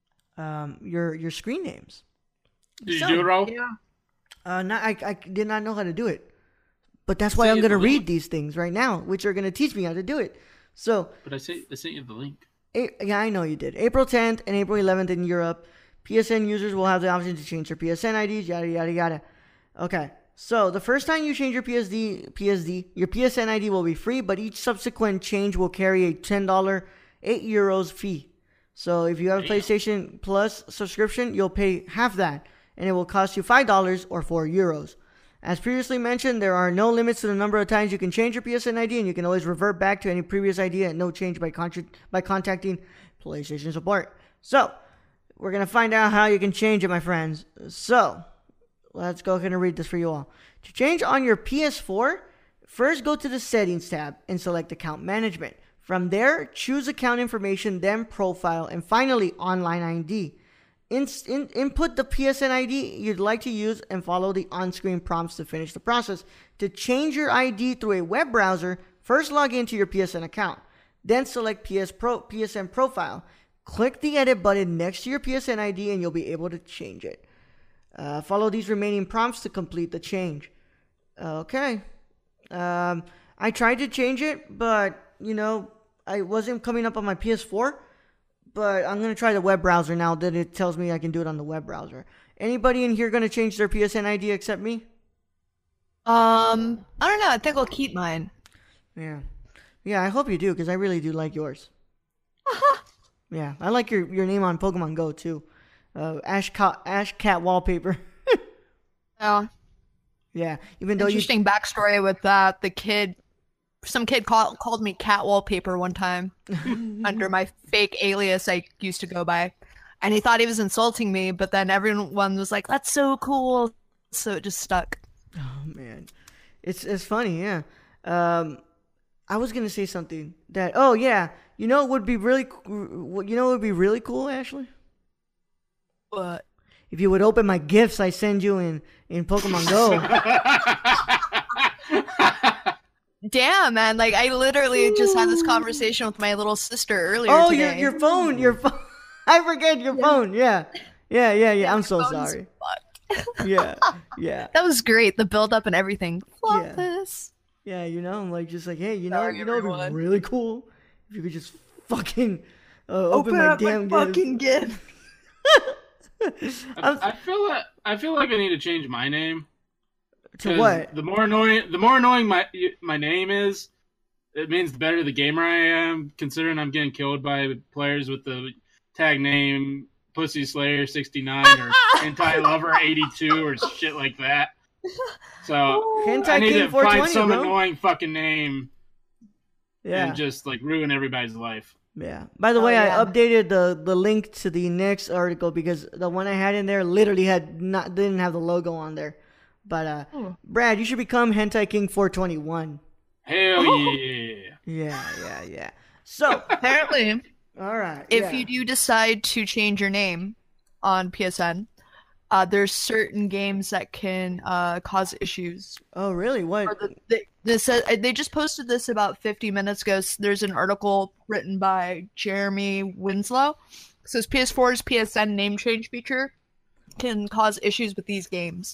um your your screen names. Did So, you do it, Raul? Yeah. Uh, not, I, I did not know how to do it. But that's why Sent I'm you going to the read link. these things right now, which are going to teach me how to do it. So, But I sent, I sent you the link. A- yeah, I know you did. April tenth and April eleventh in Europe. P S N users will have the option to change their P S N I Ds, yada, yada, yada. Okay, so the first time you change your P S D, P S D, your P S N I D will be free, but each subsequent change will carry a ten dollars, eight euros fee. So if you have a Damn. PlayStation Plus subscription, you'll pay half that, and it will cost you five dollars or four euros. As previously mentioned, there are no limits to the number of times you can change your P S N I D, and you can always revert back to any previous I D at no change by, contra- by contacting PlayStation support. So, we're going to find out how you can change it, my friends. So, let's go ahead and read this for you all. To change on your P S four, first go to the Settings tab and select Account Management. From there, choose Account Information, then Profile, and finally Online I D. In, in, input the P S N I D you'd like to use and follow the on-screen prompts to finish the process. To change your I D through a web browser, first log into your P S N account. Then select P S Pro, P S N Profile. Click the edit button next to your P S N I D and you'll be able to change it. Uh, follow these remaining prompts to complete the change. Okay. Um, I tried to change it, but you know, I wasn't coming up on my P S four. But I'm gonna try the web browser now that it tells me I can do it on the web browser. Anybody in here gonna change their P S N I D except me? Um, I don't know. I think I'll keep mine. Yeah, yeah. I hope you do because I really do like yours. Yeah, I like your, your name on Pokemon Go too. Uh, Ash Cat Ash Cat Wallpaper. Yeah. Yeah, even though Interesting you backstory with that. The kid, some kid call, called me Cat Wallpaper one time under my fake alias I used to go by. And he thought he was insulting me, but then everyone was like, that's so cool. So it just stuck. Oh man, it's it's funny, yeah. Um, I was gonna say something that. Oh yeah, you know it would be really. co- You know it would be really cool, Ashley. But If you would open my gifts I send you in in Pokemon Go. damn, man, like I literally just had this conversation with my little sister earlier Oh, today. your your phone, your phone. I forget your phone. Yeah, yeah, yeah, yeah. I'm so Phone's sorry. fucked. Yeah, yeah, That was great. The build up and everything. Love Yeah. this. yeah. You know, I'm like just like, hey, you know, Sorry, you know, it'd be everyone. really cool if you could just fucking uh, open, my damn gifts. gift. I, I feel like I feel like I need to change my name. To 'Cause what? The more annoying, the more annoying my my name is, it means the better the gamer I am. Considering I'm getting killed by players with the tag name Pussy Slayer sixty-nine or Hentai Lover eighty-two or shit like that. So Hentai I need King to four find twenty, some bro. annoying fucking name Yeah. and just like ruin everybody's life. Yeah. By the Oh, way, yeah. I updated the, the link to the next article because the one I had in there literally had not didn't have the logo on there. But uh, Oh. Brad, you should become Hentai King four twenty-one. Hell Oh. yeah! Yeah, yeah, yeah. So, Apparently, all right. if yeah. you do decide to change your name on P S N, uh, there's certain games that can uh, cause issues. Oh, really? Or What? the, they, this, uh, they just posted this about fifty minutes ago. S- There's an article written by Jeremy Winslow. It says P S four's P S N name change feature can cause issues with these games.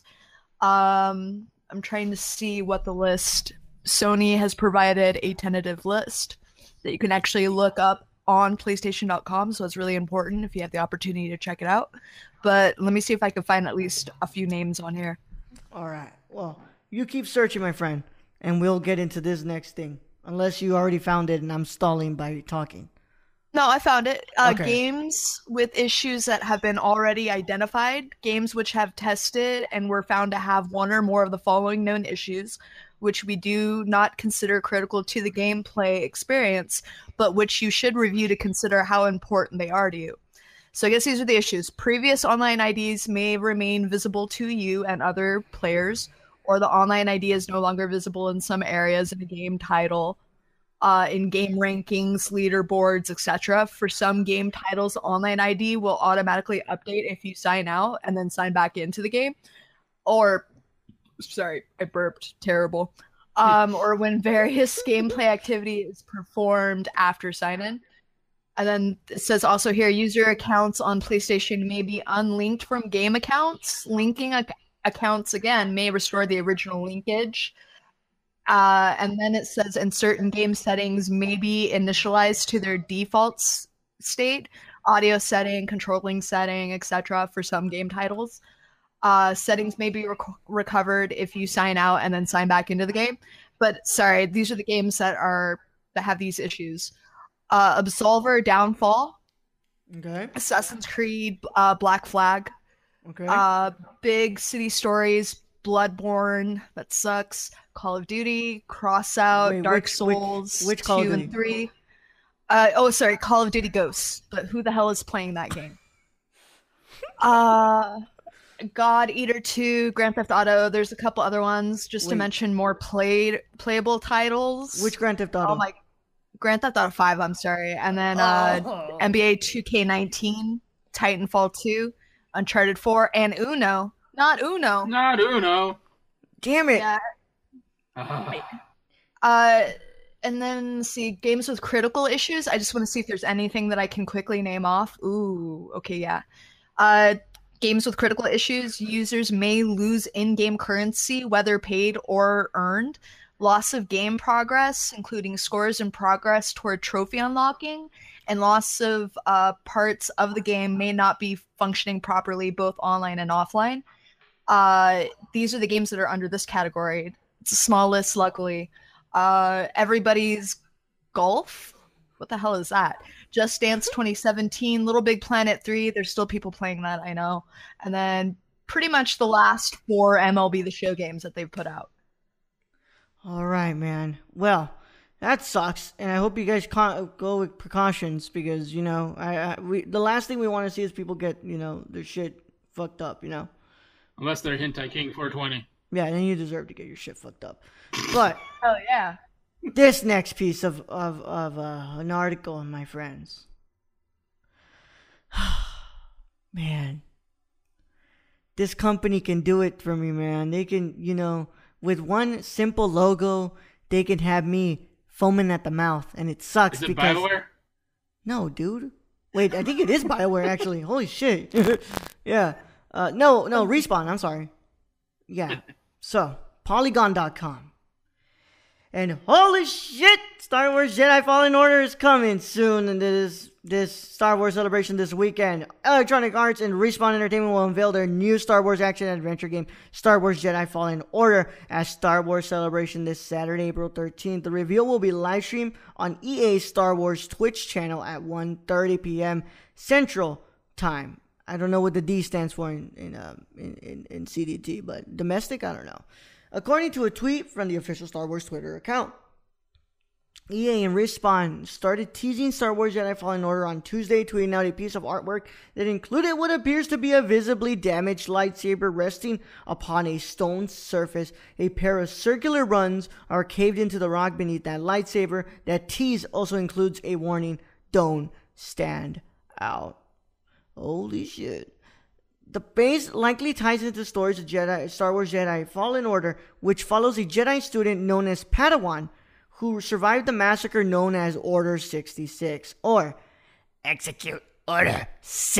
Um, I'm trying to see what the list. Sony has provided a tentative list that you can actually look up on PlayStation dot com, so it's really important if you have the opportunity to check it out. But let me see if I can find at least a few names on here. All right. Well, you keep searching, my friend, and we'll get into this next thing. Unless you already found it and I'm stalling by talking. No, I found it. Uh, Okay. Games with issues that have been already identified, games which have tested and were found to have one or more of the following known issues, which we do not consider critical to the gameplay experience, but which you should review to consider how important they are to you. So I guess these are the issues. Previous online I Ds may remain visible to you and other players, or the online I D is no longer visible in some areas in a game title, uh, in game rankings, leaderboards, et cetera. For some game titles, the online I D will automatically update if you sign out and then sign back into the game. Or, sorry, I burped. Terrible. Um, or when various gameplay activity is performed after sign-in. And then it says also here, user accounts on PlayStation may be unlinked from game accounts. Linking ac- accounts, again, may restore the original linkage. Uh, and then it says in certain game settings may be initialized to their default s- state, audio setting, controlling setting, et cetera for some game titles. Uh, settings may be rec- recovered if you sign out and then sign back into the game. But sorry, these are the games that are that have these issues. Uh, Absolver Downfall, Okay. Assassin's Creed uh, Black Flag, Okay. uh, Big City Stories, Bloodborne, that sucks. Call of Duty, Crossout, Wait, Dark which- which- Souls, which Call of two Duty? and three. Uh, oh, sorry, Call of Duty Ghosts. But who the hell is playing that game? uh, God Eater two, Grand Theft Auto. There's a couple other ones just Wait. to mention more played playable titles. Which Grand Theft Auto? Oh my, Grand Theft Auto five. I'm sorry, and then uh, Oh. N B A two K nineteen, Titanfall two, Uncharted four, and Uno. Not Uno. Not Uno. Damn it. Yeah. Ah. Uh, and then see games with critical issues. I just want to see if there's anything that I can quickly name off. Ooh, okay, yeah. Uh, games with critical issues. Users may lose in-game currency, whether paid or earned. loss of game progress, including scores and progress toward trophy unlocking, and loss of uh, parts of the game may not be functioning properly both online and offline. Uh, these are the games that are under this category. It's a small list, luckily. Uh, everybody's Golf? What the hell is that? Just Dance twenty seventeen, Little Big Planet three. There's still people playing that, I know. And then pretty much the last four M L B The Show games that they've put out. All right, man. Well, that sucks, and I hope you guys con- go with precautions because you know, I, I we the last thing we want to see is people get you know their shit fucked up, you know. Unless they're Hentai King four twenty. Yeah, then you deserve to get your shit fucked up. But oh yeah, this next piece of of of uh, an article, my friends. Man, this company can do it for me, man. They can, you know, with one simple logo, they can have me foaming at the mouth, and it sucks Is it because BioWare? no, dude. Wait, I think it is BioWare actually. Holy shit. Yeah. Uh, no, no, Respawn. I'm sorry. Yeah. So, Polygon dot com. And holy shit, Star Wars Jedi Fallen Order is coming soon. And this this Star Wars celebration this weekend. Electronic Arts and Respawn Entertainment will unveil their new Star Wars action adventure game, Star Wars Jedi Fallen Order, as Star Wars Celebration this Saturday, April thirteenth. The reveal will be live streamed on E A's Star Wars Twitch channel at one thirty p.m. Central Time. I don't know what the D stands for in in, um, in in in C D T, but domestic, I don't know. According to a tweet from the official Star Wars Twitter account, E A and Respawn started teasing Star Wars Jedi Fallen Order on Tuesday, tweeting out a piece of artwork that included what appears to be a visibly damaged lightsaber resting upon a stone surface. A pair of circular runs are caved into the rock beneath that lightsaber. That tease also includes a warning, "Don't stand out." Holy shit. The base likely ties into the stories of Jedi, Star Wars Jedi Fallen Order, which follows a Jedi student known as Padawan, who survived the massacre known as Order sixty-six, or Execute Order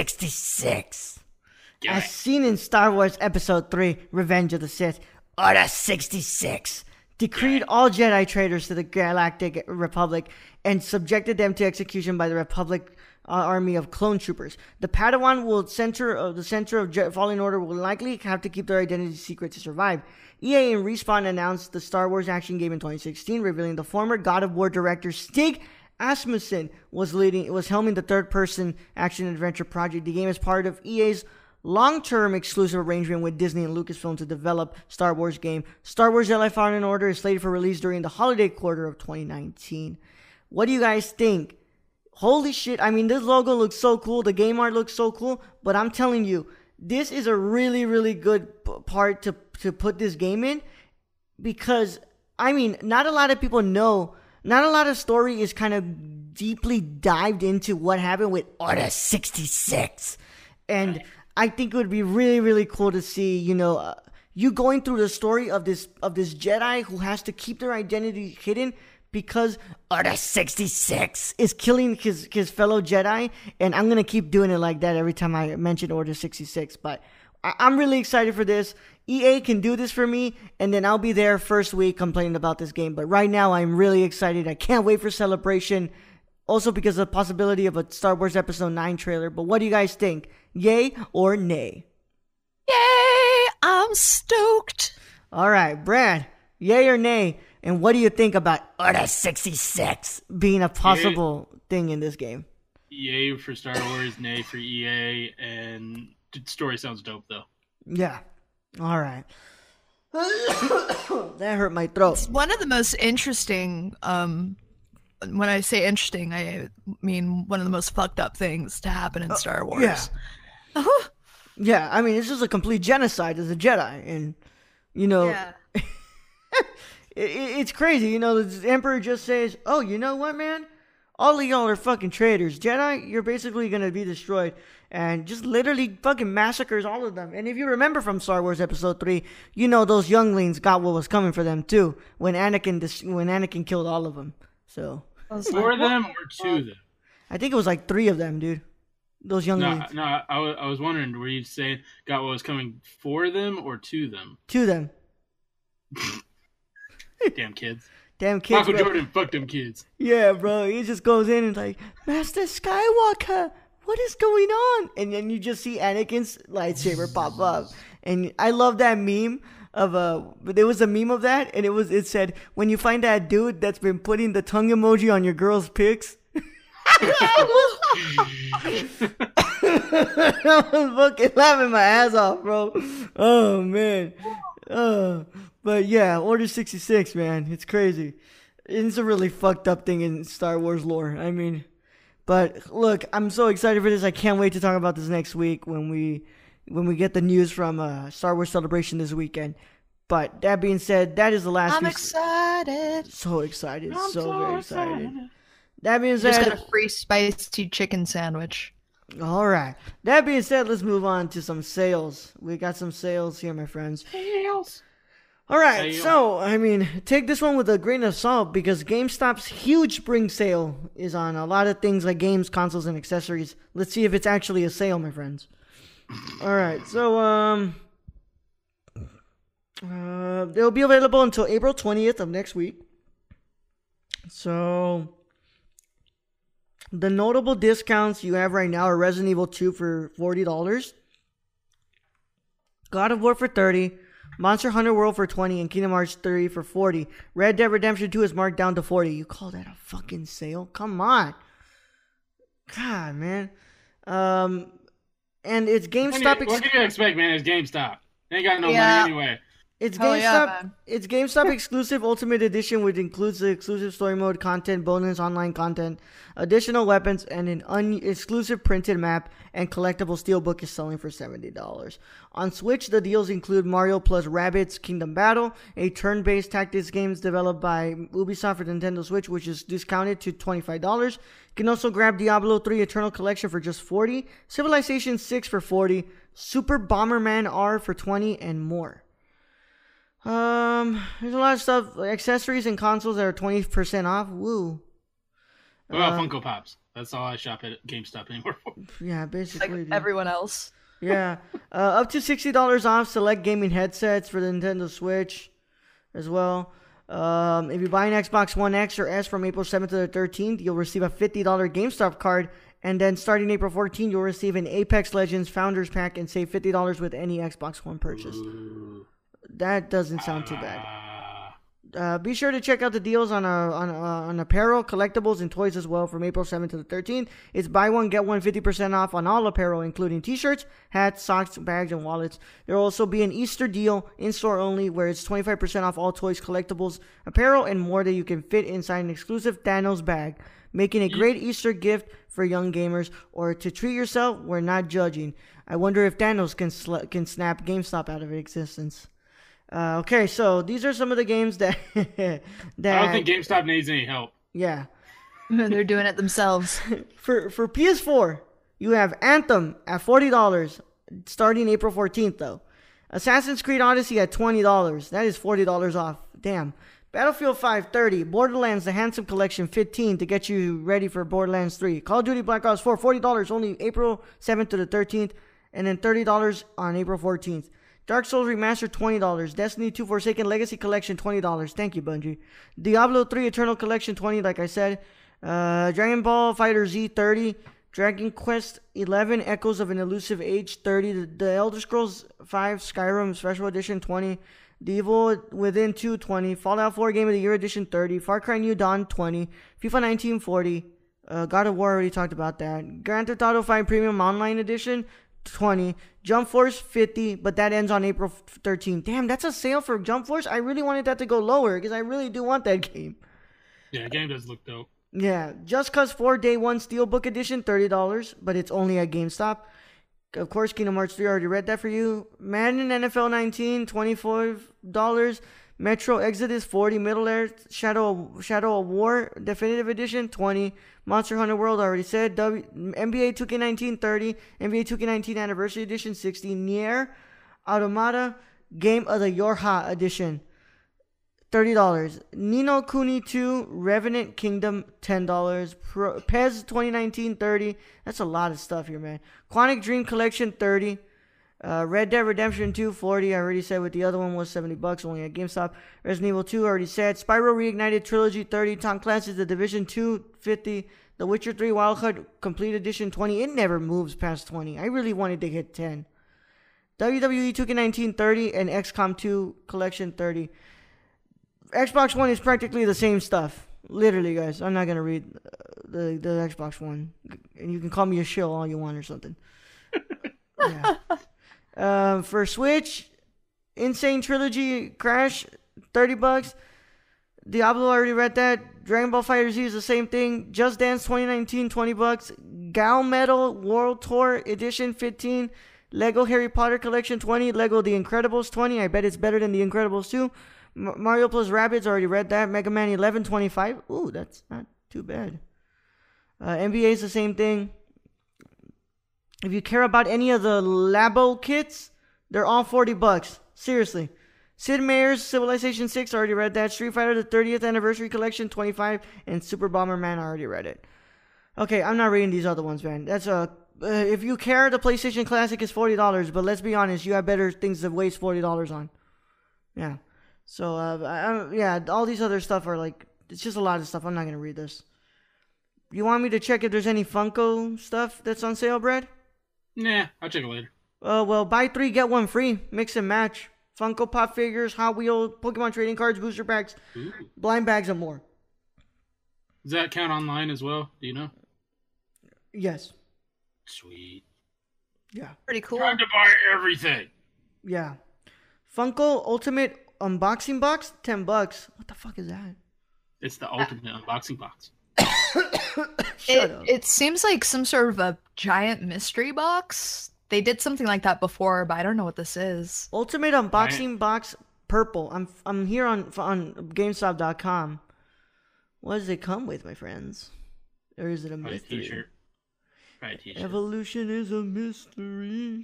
sixty-six. Yeah. As seen in Star Wars Episode three, Revenge of the Sith, Order sixty-six decreed all Jedi traitors to the Galactic Republic and subjected them to execution by the Republic Uh, army of clone troopers. The Padawan will center of uh, the center of Je- Fallen Order will likely have to keep their identity secret to survive. E A and Respawn announced the Star Wars action game in twenty sixteen, revealing the former God of War director Stig Asmussen was leading was helming the third-person action adventure project. The game is part of E A's long-term exclusive arrangement with Disney and Lucasfilm to develop Star Wars game. Star Wars Jedi Fallen Order is slated for release during the holiday quarter of twenty nineteen. What do you guys think? Holy shit, I mean, this logo looks so cool, the game art looks so cool, but I'm telling you, this is a really, really good p- part to, to put this game in, because, I mean, not a lot of people know, not a lot of story is kind of deeply dived into what happened with Order sixty-six, and I think it would be really, really cool to see, you know, uh, you going through the story of this, of this Jedi who has to keep their identity hidden, because Order sixty-six is killing his, his fellow Jedi, and I'm going to keep doing it like that every time I mention Order sixty-six, but I, I'm really excited for this. E A can do this for me, and then I'll be there first week complaining about this game, but right now I'm really excited. I can't wait for Celebration, also because of the possibility of a Star Wars Episode nine trailer, but what do you guys think? Yay or nay? yay! I'm stoked. All right, Brad, yay or nay? And what do you think about Order sixty-six being a possible Yay. thing in this game? Yay for Star Wars, nay for E A, and the story sounds dope, though. Yeah. All right. That hurt my throat. It's one of the most interesting, um, when I say interesting, I mean one of the most fucked up things to happen in uh, Star Wars. Yeah. Yeah, I mean, this is a complete genocide as a Jedi, and, you know... Yeah. It's crazy, you know, the Emperor just says, oh, you know what, man? All of y'all are fucking traitors. Jedi, you're basically going to be destroyed. And just literally fucking massacres all of them. And if you remember from Star Wars Episode three, you know those younglings got what was coming for them, too. When Anakin dis- when Anakin killed all of them. So. Four of them or two of them? I think it was like three of them, dude. Those younglings. No, no I, I was wondering, were you saying got what was coming for them or to them? To them. Damn kids. Damn kids. Michael bro. Jordan, fuck them kids. Yeah, bro. He just goes in and like, Master Skywalker, what is going on? And then you just see Anakin's lightsaber pop up. And I love that meme of uh there was a meme of that, and it was it said, when you find that dude that's been putting the tongue emoji on your girl's pics. I was fucking laughing my ass off, bro. Oh man. Uh, but yeah, Order sixty-six, man. It's crazy. It's a really fucked up thing in Star Wars lore. I mean, but look, I'm so excited for this. I can't wait to talk about this next week when we when we get the news from uh, Star Wars Celebration this weekend. But that being said, that is the last. I'm piece. excited. So excited. I'm so, so very excited. excited. That being Just said, got a free spicy chicken sandwich. all right. That being said, let's move on to some sales. We got some sales here, my friends. Sales. All right, Sale. so, I mean, take this one with a grain of salt because GameStop's huge spring sale is on a lot of things like games, consoles, and accessories. Let's see if it's actually a sale, my friends. All right, so, um, uh, they'll be available until April twentieth of next week. So, the notable discounts you have right now are Resident Evil two for forty dollars, God of War for thirty dollars, Monster Hunter World for twenty dollars, and Kingdom Hearts three for forty dollars. Red Dead Redemption two is marked down to forty dollars. You call that a fucking sale? Come on. God, man. Um, and it's What can, GameStop. you, what can you expect, man? It's GameStop. They ain't got no Yeah. money anyway. It's Hell GameStop. yeah, man. It's GameStop exclusive Ultimate Edition, which includes the exclusive story mode content, bonus online content, additional weapons, and an un- exclusive printed map and collectible steelbook is selling for seventy dollars. On Switch, the deals include Mario plus Rabbids Kingdom Battle, a turn-based tactics game developed by Ubisoft for Nintendo Switch, which is discounted to twenty-five dollars. You can also grab Diablo three Eternal Collection for just forty dollars, Civilization six for forty dollars, Super Bomberman R for twenty dollars, and more. Um, there's a lot of stuff, accessories and consoles that are twenty percent off. Woo. What about Uh, Funko Pops? That's all I shop at GameStop anymore for. Yeah, basically. Like dude. everyone else. Yeah. Uh, up to sixty dollars off select gaming headsets for the Nintendo Switch as well. Um, if you buy an Xbox One X or S from April seventh to the thirteenth, you'll receive a fifty dollars GameStop card. And then starting April fourteenth, you'll receive an Apex Legends Founders Pack and save fifty dollars with any Xbox One purchase. Ooh. That doesn't sound too bad. Ah. Uh, be sure to check out the deals on uh, on uh, on apparel, collectibles, and toys as well from April seventh to the thirteenth. It's buy one, get one fifty percent off on all apparel, including t-shirts, hats, socks, bags, and wallets. There will also be an Easter deal in-store only where it's twenty-five percent off all toys, collectibles, apparel, and more that you can fit inside an exclusive Thanos bag, making a great Easter gift for young gamers or to treat yourself. We're not judging. I wonder if Thanos can sl- can snap GameStop out of existence. Uh, okay, so these are some of the games that that I don't think GameStop needs any help. yeah. They're doing it themselves. For for P S four, you have Anthem at forty dollars starting April fourteenth though. Assassin's Creed Odyssey at twenty dollars. That is forty dollars off. Damn. Battlefield five thirty, Borderlands the Handsome Collection fifteen to get you ready for Borderlands three. Call of Duty Black Ops four forty dollars only April seventh to the thirteenth, and then thirty dollars on April fourteenth. Dark Souls Remastered twenty dollars. Destiny two Forsaken Legacy Collection twenty dollars. Thank you, Bungie. Diablo three Eternal Collection twenty dollars, like I said. Uh, Dragon Ball Fighter Z thirty dollars. Dragon Quest eleven Echoes of an Elusive Age thirty dollars. The, the Elder Scrolls five Skyrim Special Edition twenty dollars. The Evil Within two twenty dollars. Fallout four Game of the Year Edition thirty dollars. Far Cry New Dawn twenty dollars. FIFA nineteen forty dollars. Uh, God of War already talked about that. Grand Theft Auto five Premium Online Edition twenty dollars. Jump Force fifty dollars, but that ends on April thirteenth. Damn, that's a sale for Jump Force. I really wanted that to go lower because I really do want that game. Yeah, the game does look dope. Yeah, Just Cause four Day one Steelbook Edition thirty dollars, but it's only at GameStop. Of course, Kingdom Hearts three, I already read that for you. Madden N F L nineteen twenty-five dollars. Metro Exodus forty dollars. Middle Earth Shadow Shadow of War Definitive Edition twenty dollars. Monster Hunter World, I already said. W, N B A two K nineteen thirty dollars. N B A two K nineteen Anniversary Edition sixty dollars. Nier Automata Game of the Yorha Edition thirty dollars. Nino Kuni two Revenant Kingdom ten dollars. Pro, Pez twenty nineteen thirty dollars. That's a lot of stuff here, man. Quantic Dream Collection thirty dollars. Uh, Red Dead Redemption two, forty. I already said what the other one was, seventy bucks only at GameStop. Resident Evil two, already said. Spyro Reignited Trilogy, thirty. Tom Clancy's The Division two, fifty. The Witcher three Wild Hunt Complete Edition, twenty. It never moves past twenty. I really wanted to hit ten. W W E two K nineteen, thirty. And X COM two Collection, thirty. Xbox One is practically the same stuff. Literally, guys. I'm not going to read the, the Xbox One. And you can call me a shill all you want or something. Yeah. Um, for Switch, Insane Trilogy Crash, thirty bucks. Diablo, I already read that. Dragon Ball FighterZ is the same thing. Just Dance twenty nineteen, twenty bucks. Gal Metal World Tour Edition, fifteen. Lego Harry Potter Collection, twenty. Lego The Incredibles, twenty. I bet it's better than The Incredibles two. M- Mario plus Rabbids, already read that. Mega Man eleven, twenty-five. Ooh, that's not too bad. Uh, N B A is the same thing. If you care about any of the Labo kits, they're all forty bucks. Seriously. Sid Meier's Civilization six, already read that. Street Fighter, the thirtieth Anniversary Collection, twenty-five. And Super Bomberman, I already read it. Okay, I'm not reading these other ones, man. That's a... Uh, if you care, the PlayStation Classic is forty dollars. But let's be honest, you have better things to waste forty dollars on. Yeah. So, uh, I, I, yeah, all these other stuff are like... It's just a lot of stuff. I'm not going to read this. You want me to check if there's any Funko stuff that's on sale, Brad? Nah, I'll check it later. Uh, well, buy three, get one free. Mix and match. Funko Pop figures, Hot Wheels, Pokemon trading cards, booster packs, Ooh. blind bags, and more. Does that count online as well? Do you know? Yes. Sweet. Yeah. Pretty cool. Time to buy everything. Yeah. Funko Ultimate Unboxing Box, ten bucks. What the fuck is that? It's the ultimate unboxing box. Shut It, up. it seems like some sort of a giant mystery box. They did something like that before, but I don't know what this is. Ultimate Unboxing Box Purple. I'm I'm here on on GameStop dot com. What does it come with, my friends? Or is it a Buy a mystery? t-shirt. Buy a t-shirt. Evolution is a mystery.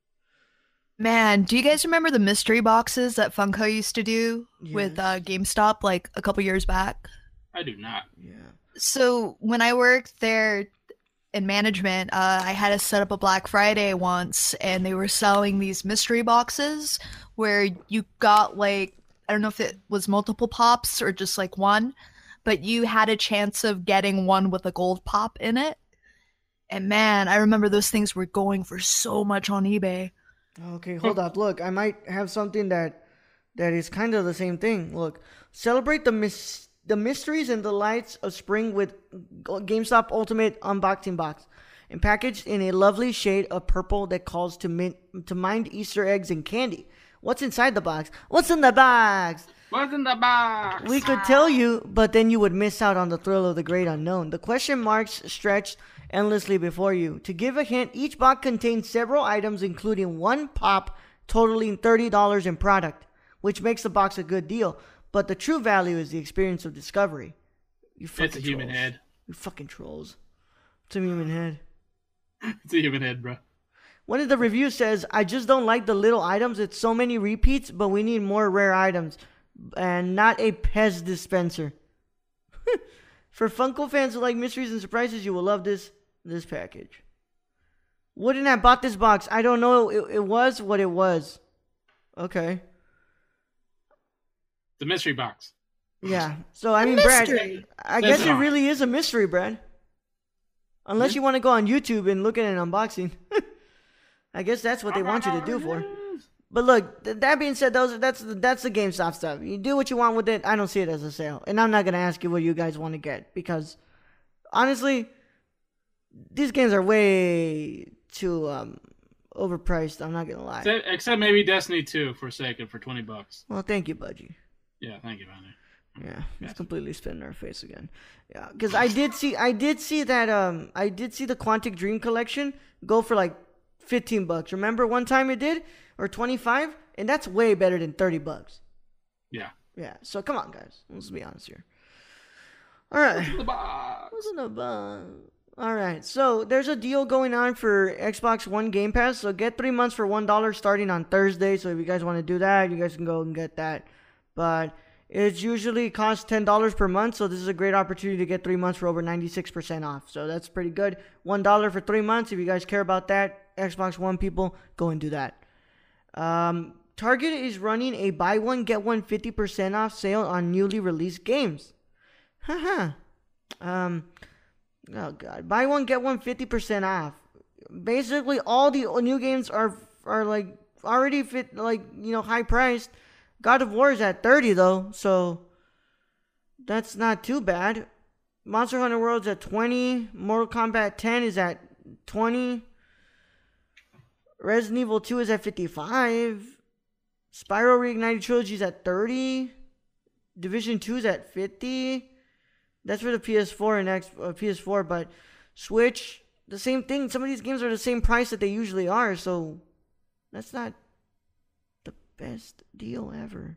Man, do you guys remember the mystery boxes that Funko used to do with Yes. uh, GameStop like a couple years back? I do not. Yeah. So when I worked there in management, uh, I had to set up a Black Friday once, and they were selling these mystery boxes where you got like, I don't know if it was multiple pops or just like one, but you had a chance of getting one with a gold pop in it. And man, I remember those things were going for so much on eBay. Okay, hold up. Look, I might have something that that is kind of the same thing. Look, celebrate the mis- the mysteries and delights of spring with GameStop Ultimate Unboxing Box, and packaged in a lovely shade of purple that calls to mint to mind Easter eggs and candy. What's inside the box? What's in the box? What's in the box? We could tell you, but then you would miss out on the thrill of the great unknown. The question marks stretched endlessly before you. To give a hint, each box contains several items, including one pop, totaling thirty dollars in product, which makes the box a good deal. But the true value is the experience of discovery. You fucking It's a human trolls. head. You fucking trolls. It's a human head. It's a human head, bro. One of the reviews says, I just don't like the little items. It's so many repeats, but we need more rare items. And not a Pez dispenser. For Funko fans who like mysteries and surprises, you will love this this package. Wouldn't have bought this box. I don't know. It, it was what it was. Okay. The mystery box. Yeah. So, I A mean, mystery. Brad, I That's guess it fine. really is a mystery, Brad. Unless Hmm? you want to go on YouTube and look at an unboxing. I guess that's what they want you to do for. But look, th- that being said, those that's that's the GameStop stuff. You do what you want with it. I don't see it as a sale, and I'm not gonna ask you what you guys want to get because, honestly, these games are way too um, overpriced. I'm not gonna lie. Except, except maybe Destiny two for a second for twenty bucks. Well, thank you, Budgie. Yeah, thank you, Vanny. Yeah, he's Yes. completely spinning our face again. Yeah, because I did see, I did see that, um, I did see the Quantic Dream collection go for like fifteen bucks. Remember one time it did, or twenty-five, and that's way better than thirty bucks. Yeah. Yeah. So come on, guys, let's be honest here. All right. The box. What's in the box? All right. So there's a deal going on for Xbox One Game Pass. So get three months for one dollar starting on Thursday. So if you guys want to do that, you guys can go and get that. But it's usually costs ten dollars per month, so this is a great opportunity to get three months for over ninety-six percent off. So that's pretty good. one dollar for three months. If you guys care about that, Xbox One people, go and do that. Um, Target is running a buy one get one fifty percent off sale on newly released games. Haha. um, oh god, buy one get one fifty percent off. Basically, all the new games are are like already fit, like you know, high priced. God of War is at thirty though, so that's not too bad. Monster Hunter World's at twenty. Mortal Kombat ten is at twenty. Resident Evil two is at fifty-five. Spyro Reignited Trilogy is at thirty. Division two is at fifty. That's for the P S four and X, uh, P S four, but Switch, the same thing. Some of these games are the same price that they usually are, so that's not the best deal ever.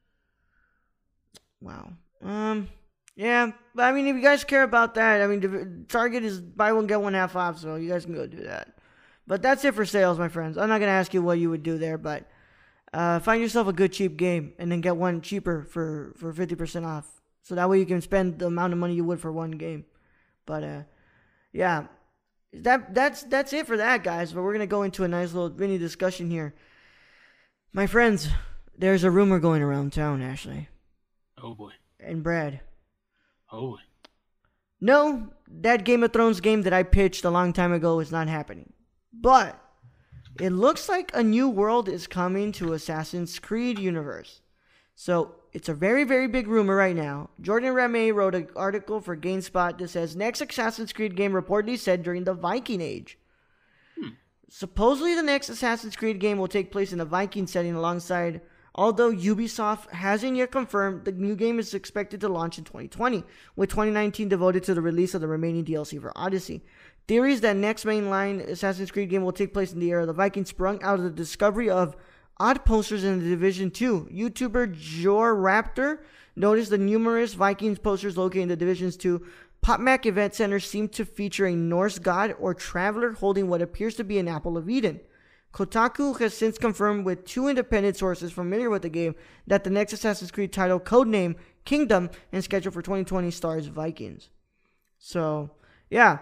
Wow. Um, yeah, but I mean, if you guys care about that, I mean, Target is buy one, get one half off, so you guys can go do that. But that's it for sales, my friends. I'm not going to ask you what you would do there, but uh, find yourself a good, cheap game and then get one cheaper for, for fifty percent off. So that way you can spend the amount of money you would for one game. But, uh, yeah, that that's that's it for that, guys. But we're going to go into a nice little mini discussion here. My friends, there's a rumor going around town, Ashley. Oh, boy. And Brad. Oh, boy. No, that Game of Thrones game that I pitched a long time ago is not happening. But it looks like a new world is coming to Assassin's Creed universe. So it's a very, very big rumor right now. Jordan Ramey wrote an article for GameSpot that says next Assassin's Creed game reportedly set during the Viking Age. Hmm. Supposedly the next Assassin's Creed game will take place in a Viking setting alongside, although Ubisoft hasn't yet confirmed, the new game is expected to launch in twenty twenty, with twenty nineteen devoted to the release of the remaining D L C for Odyssey. Theories that next mainline Assassin's Creed game will take place in the era of the Vikings sprung out of the discovery of odd posters in the Division two. YouTuber Jor Raptor noticed the numerous Vikings posters located in the Division's two PopMac event centers seem to feature a Norse god or traveler holding what appears to be an apple of Eden. Kotaku has since confirmed with two independent sources familiar with the game that the next Assassin's Creed title, codename Kingdom, and scheduled for twenty twenty stars Vikings. So, yeah.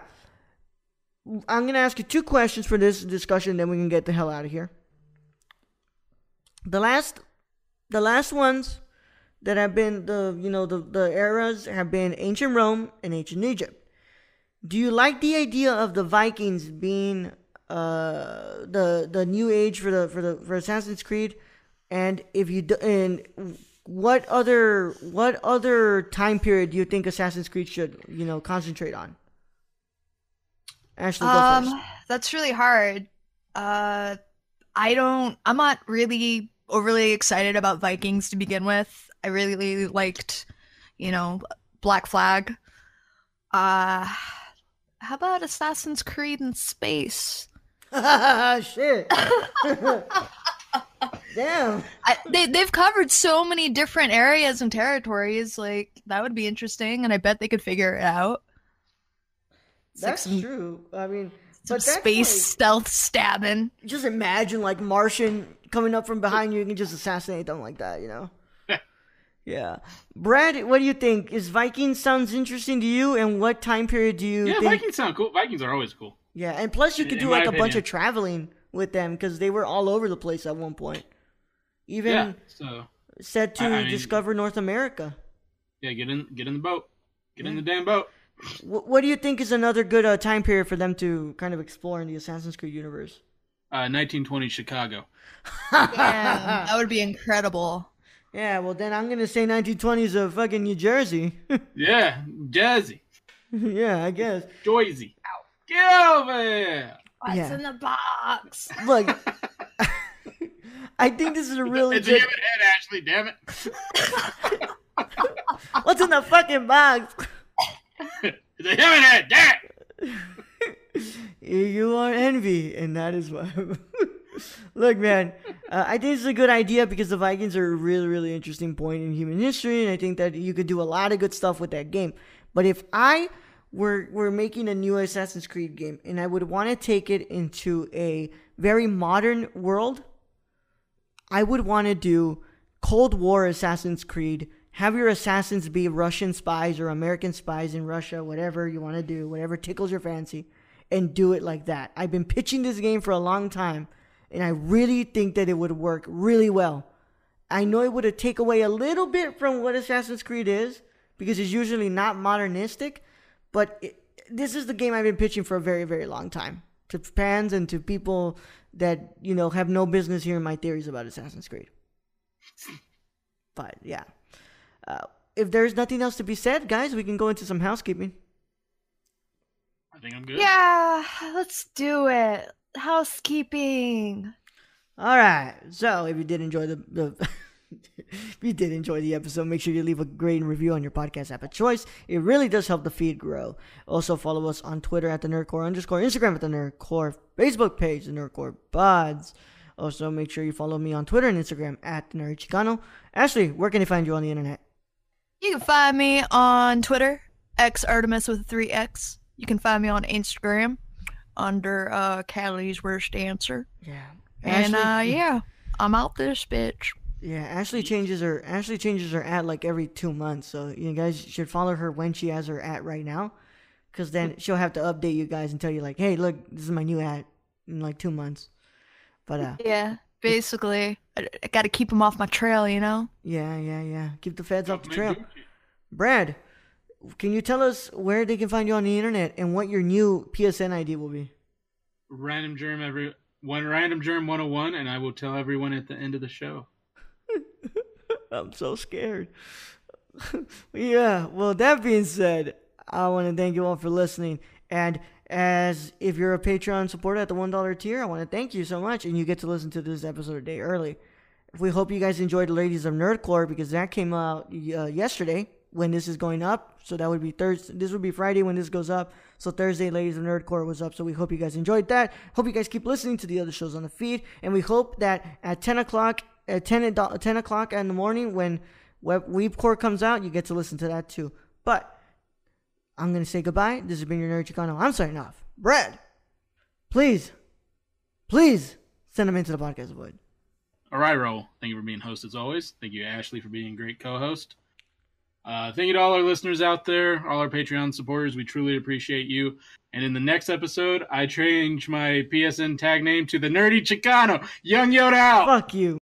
I'm going to ask you two questions for this discussion, then we can get the hell out of here. The last the last ones that have been the, you know, the, the eras have been ancient Rome and ancient Egypt. Do you like the idea of the Vikings being uh the the new age for the for the for Assassin's Creed? And if you do, and what other what other time period do you think Assassin's Creed should, you know, concentrate on? Ashley, go um, first. That's really hard. Uh, I don't. I'm not really overly excited about Vikings to begin with. I really liked, you know, Black Flag. Uh, how about Assassin's Creed in space? Shit. Damn. I, they they've covered so many different areas and territories. Like that would be interesting, and I bet they could figure it out. That's some, true. I mean, some but that's space like, stealth stabbing. Just imagine like Martian coming up from behind you. You can just assassinate them like that, you know? Yeah. Brad, what do you think? Is Vikings sounds interesting to you? And what time period do you yeah, think? Vikings sound cool. Vikings are always cool. Yeah, and plus you could In do like a opinion. bunch of traveling with them because they were all over the place at one point. Even yeah, so said to I, I mean, discover North America. Yeah, get in, get in the boat, get Yeah. in the damn boat. What, what do you think is another good uh, time period for them to kind of explore in the Assassin's Creed universe? Uh, nineteen twenty Chicago. Yeah, that would be incredible. Yeah, well then I'm gonna say nineteen twenties of fucking New Jersey. Yeah, Jersey, Yeah, I guess. Jersey. Ow. Get over here. What's Yeah. in the box? Look, I think this is a really It's a good. human head, Ashley. Damn it. What's in the fucking box? It's a human head. Damn it. You are envy, and that is why. Look, man, uh, I think it's a good idea because the Vikings are a really, really interesting point in human history, and I think that you could do a lot of good stuff with that game. But if I were were making a new Assassin's Creed game, and I would want to take it into a very modern world, I would want to do Cold War Assassin's Creed. Have your assassins be Russian spies or American spies in Russia, whatever you want to do, whatever tickles your fancy, and do it like that. I've been pitching this game for a long time, and I really think that it would work really well. I know it would take away a little bit from what Assassin's Creed is, because it's usually not modernistic, but it, this is the game I've been pitching for a very, very long time to fans and to people that, you know, have no business hearing my theories about Assassin's Creed. But yeah, uh, if there's nothing else to be said, guys, we can go into some housekeeping. I think I'm good. Yeah, let's do it. Housekeeping. All right. So if you did enjoy the, the if you did enjoy the episode, make sure you leave a great review on your podcast app of choice. It really does help the feed grow. Also follow us on Twitter at the Nerdcore underscore, Instagram at the Nerdcore, Facebook page the Nerdcore Pods. Also make sure you follow me on Twitter and Instagram at the Nerd Chicano. Ashley, where can they find you on the internet? You can find me on Twitter, X Artemis with three X. You can find me on Instagram under uh, Callie's Worst Answer. Yeah. And Ashley, uh, yeah, I'm out this bitch. Yeah, Ashley changes her. Ashley changes her at like every two months. So you guys should follow her when she has her at right now, because then she'll have to update you guys and tell you like, hey, look, this is my new at in like two months. But uh, Yeah, basically, I, I got to keep them off my trail, you know. yeah, yeah, yeah. Keep the feds off the trail. Brad, can you tell us where they can find you on the internet and what your new P S N I D will be? Random Germ every one Random Germ one oh one, and I will tell everyone at the end of the show. I'm so scared. Yeah, well, that being said, I want to thank you all for listening. And as if you're a Patreon supporter at the one dollar tier, I want to thank you so much. And you get to listen to this episode a day early. We hope you guys enjoyed Ladies of Nerdcore, because that came out uh, yesterday when this is going up. So that would be Thursday. This would be Friday when this goes up. So Thursday, Ladies of Nerdcore was up. So we hope you guys enjoyed that. Hope you guys keep listening to the other shows on the feed. And we hope that at ten o'clock, at ten, ten o'clock in the morning when Web Weebcore comes out, you get to listen to that too. But I'm going to say goodbye. This has been your Nerd Chicano. I'm signing off. Brad, please, please send them into the podcast void. All right, Raul. Thank you for being host as always. Thank you, Ashley, for being a great co-host. Uh, thank you to all our listeners out there, all our Patreon supporters. We truly appreciate you. And in the next episode, I change my P S N tag name to the Nerdy Chicano. Young Yoda out. Fuck you.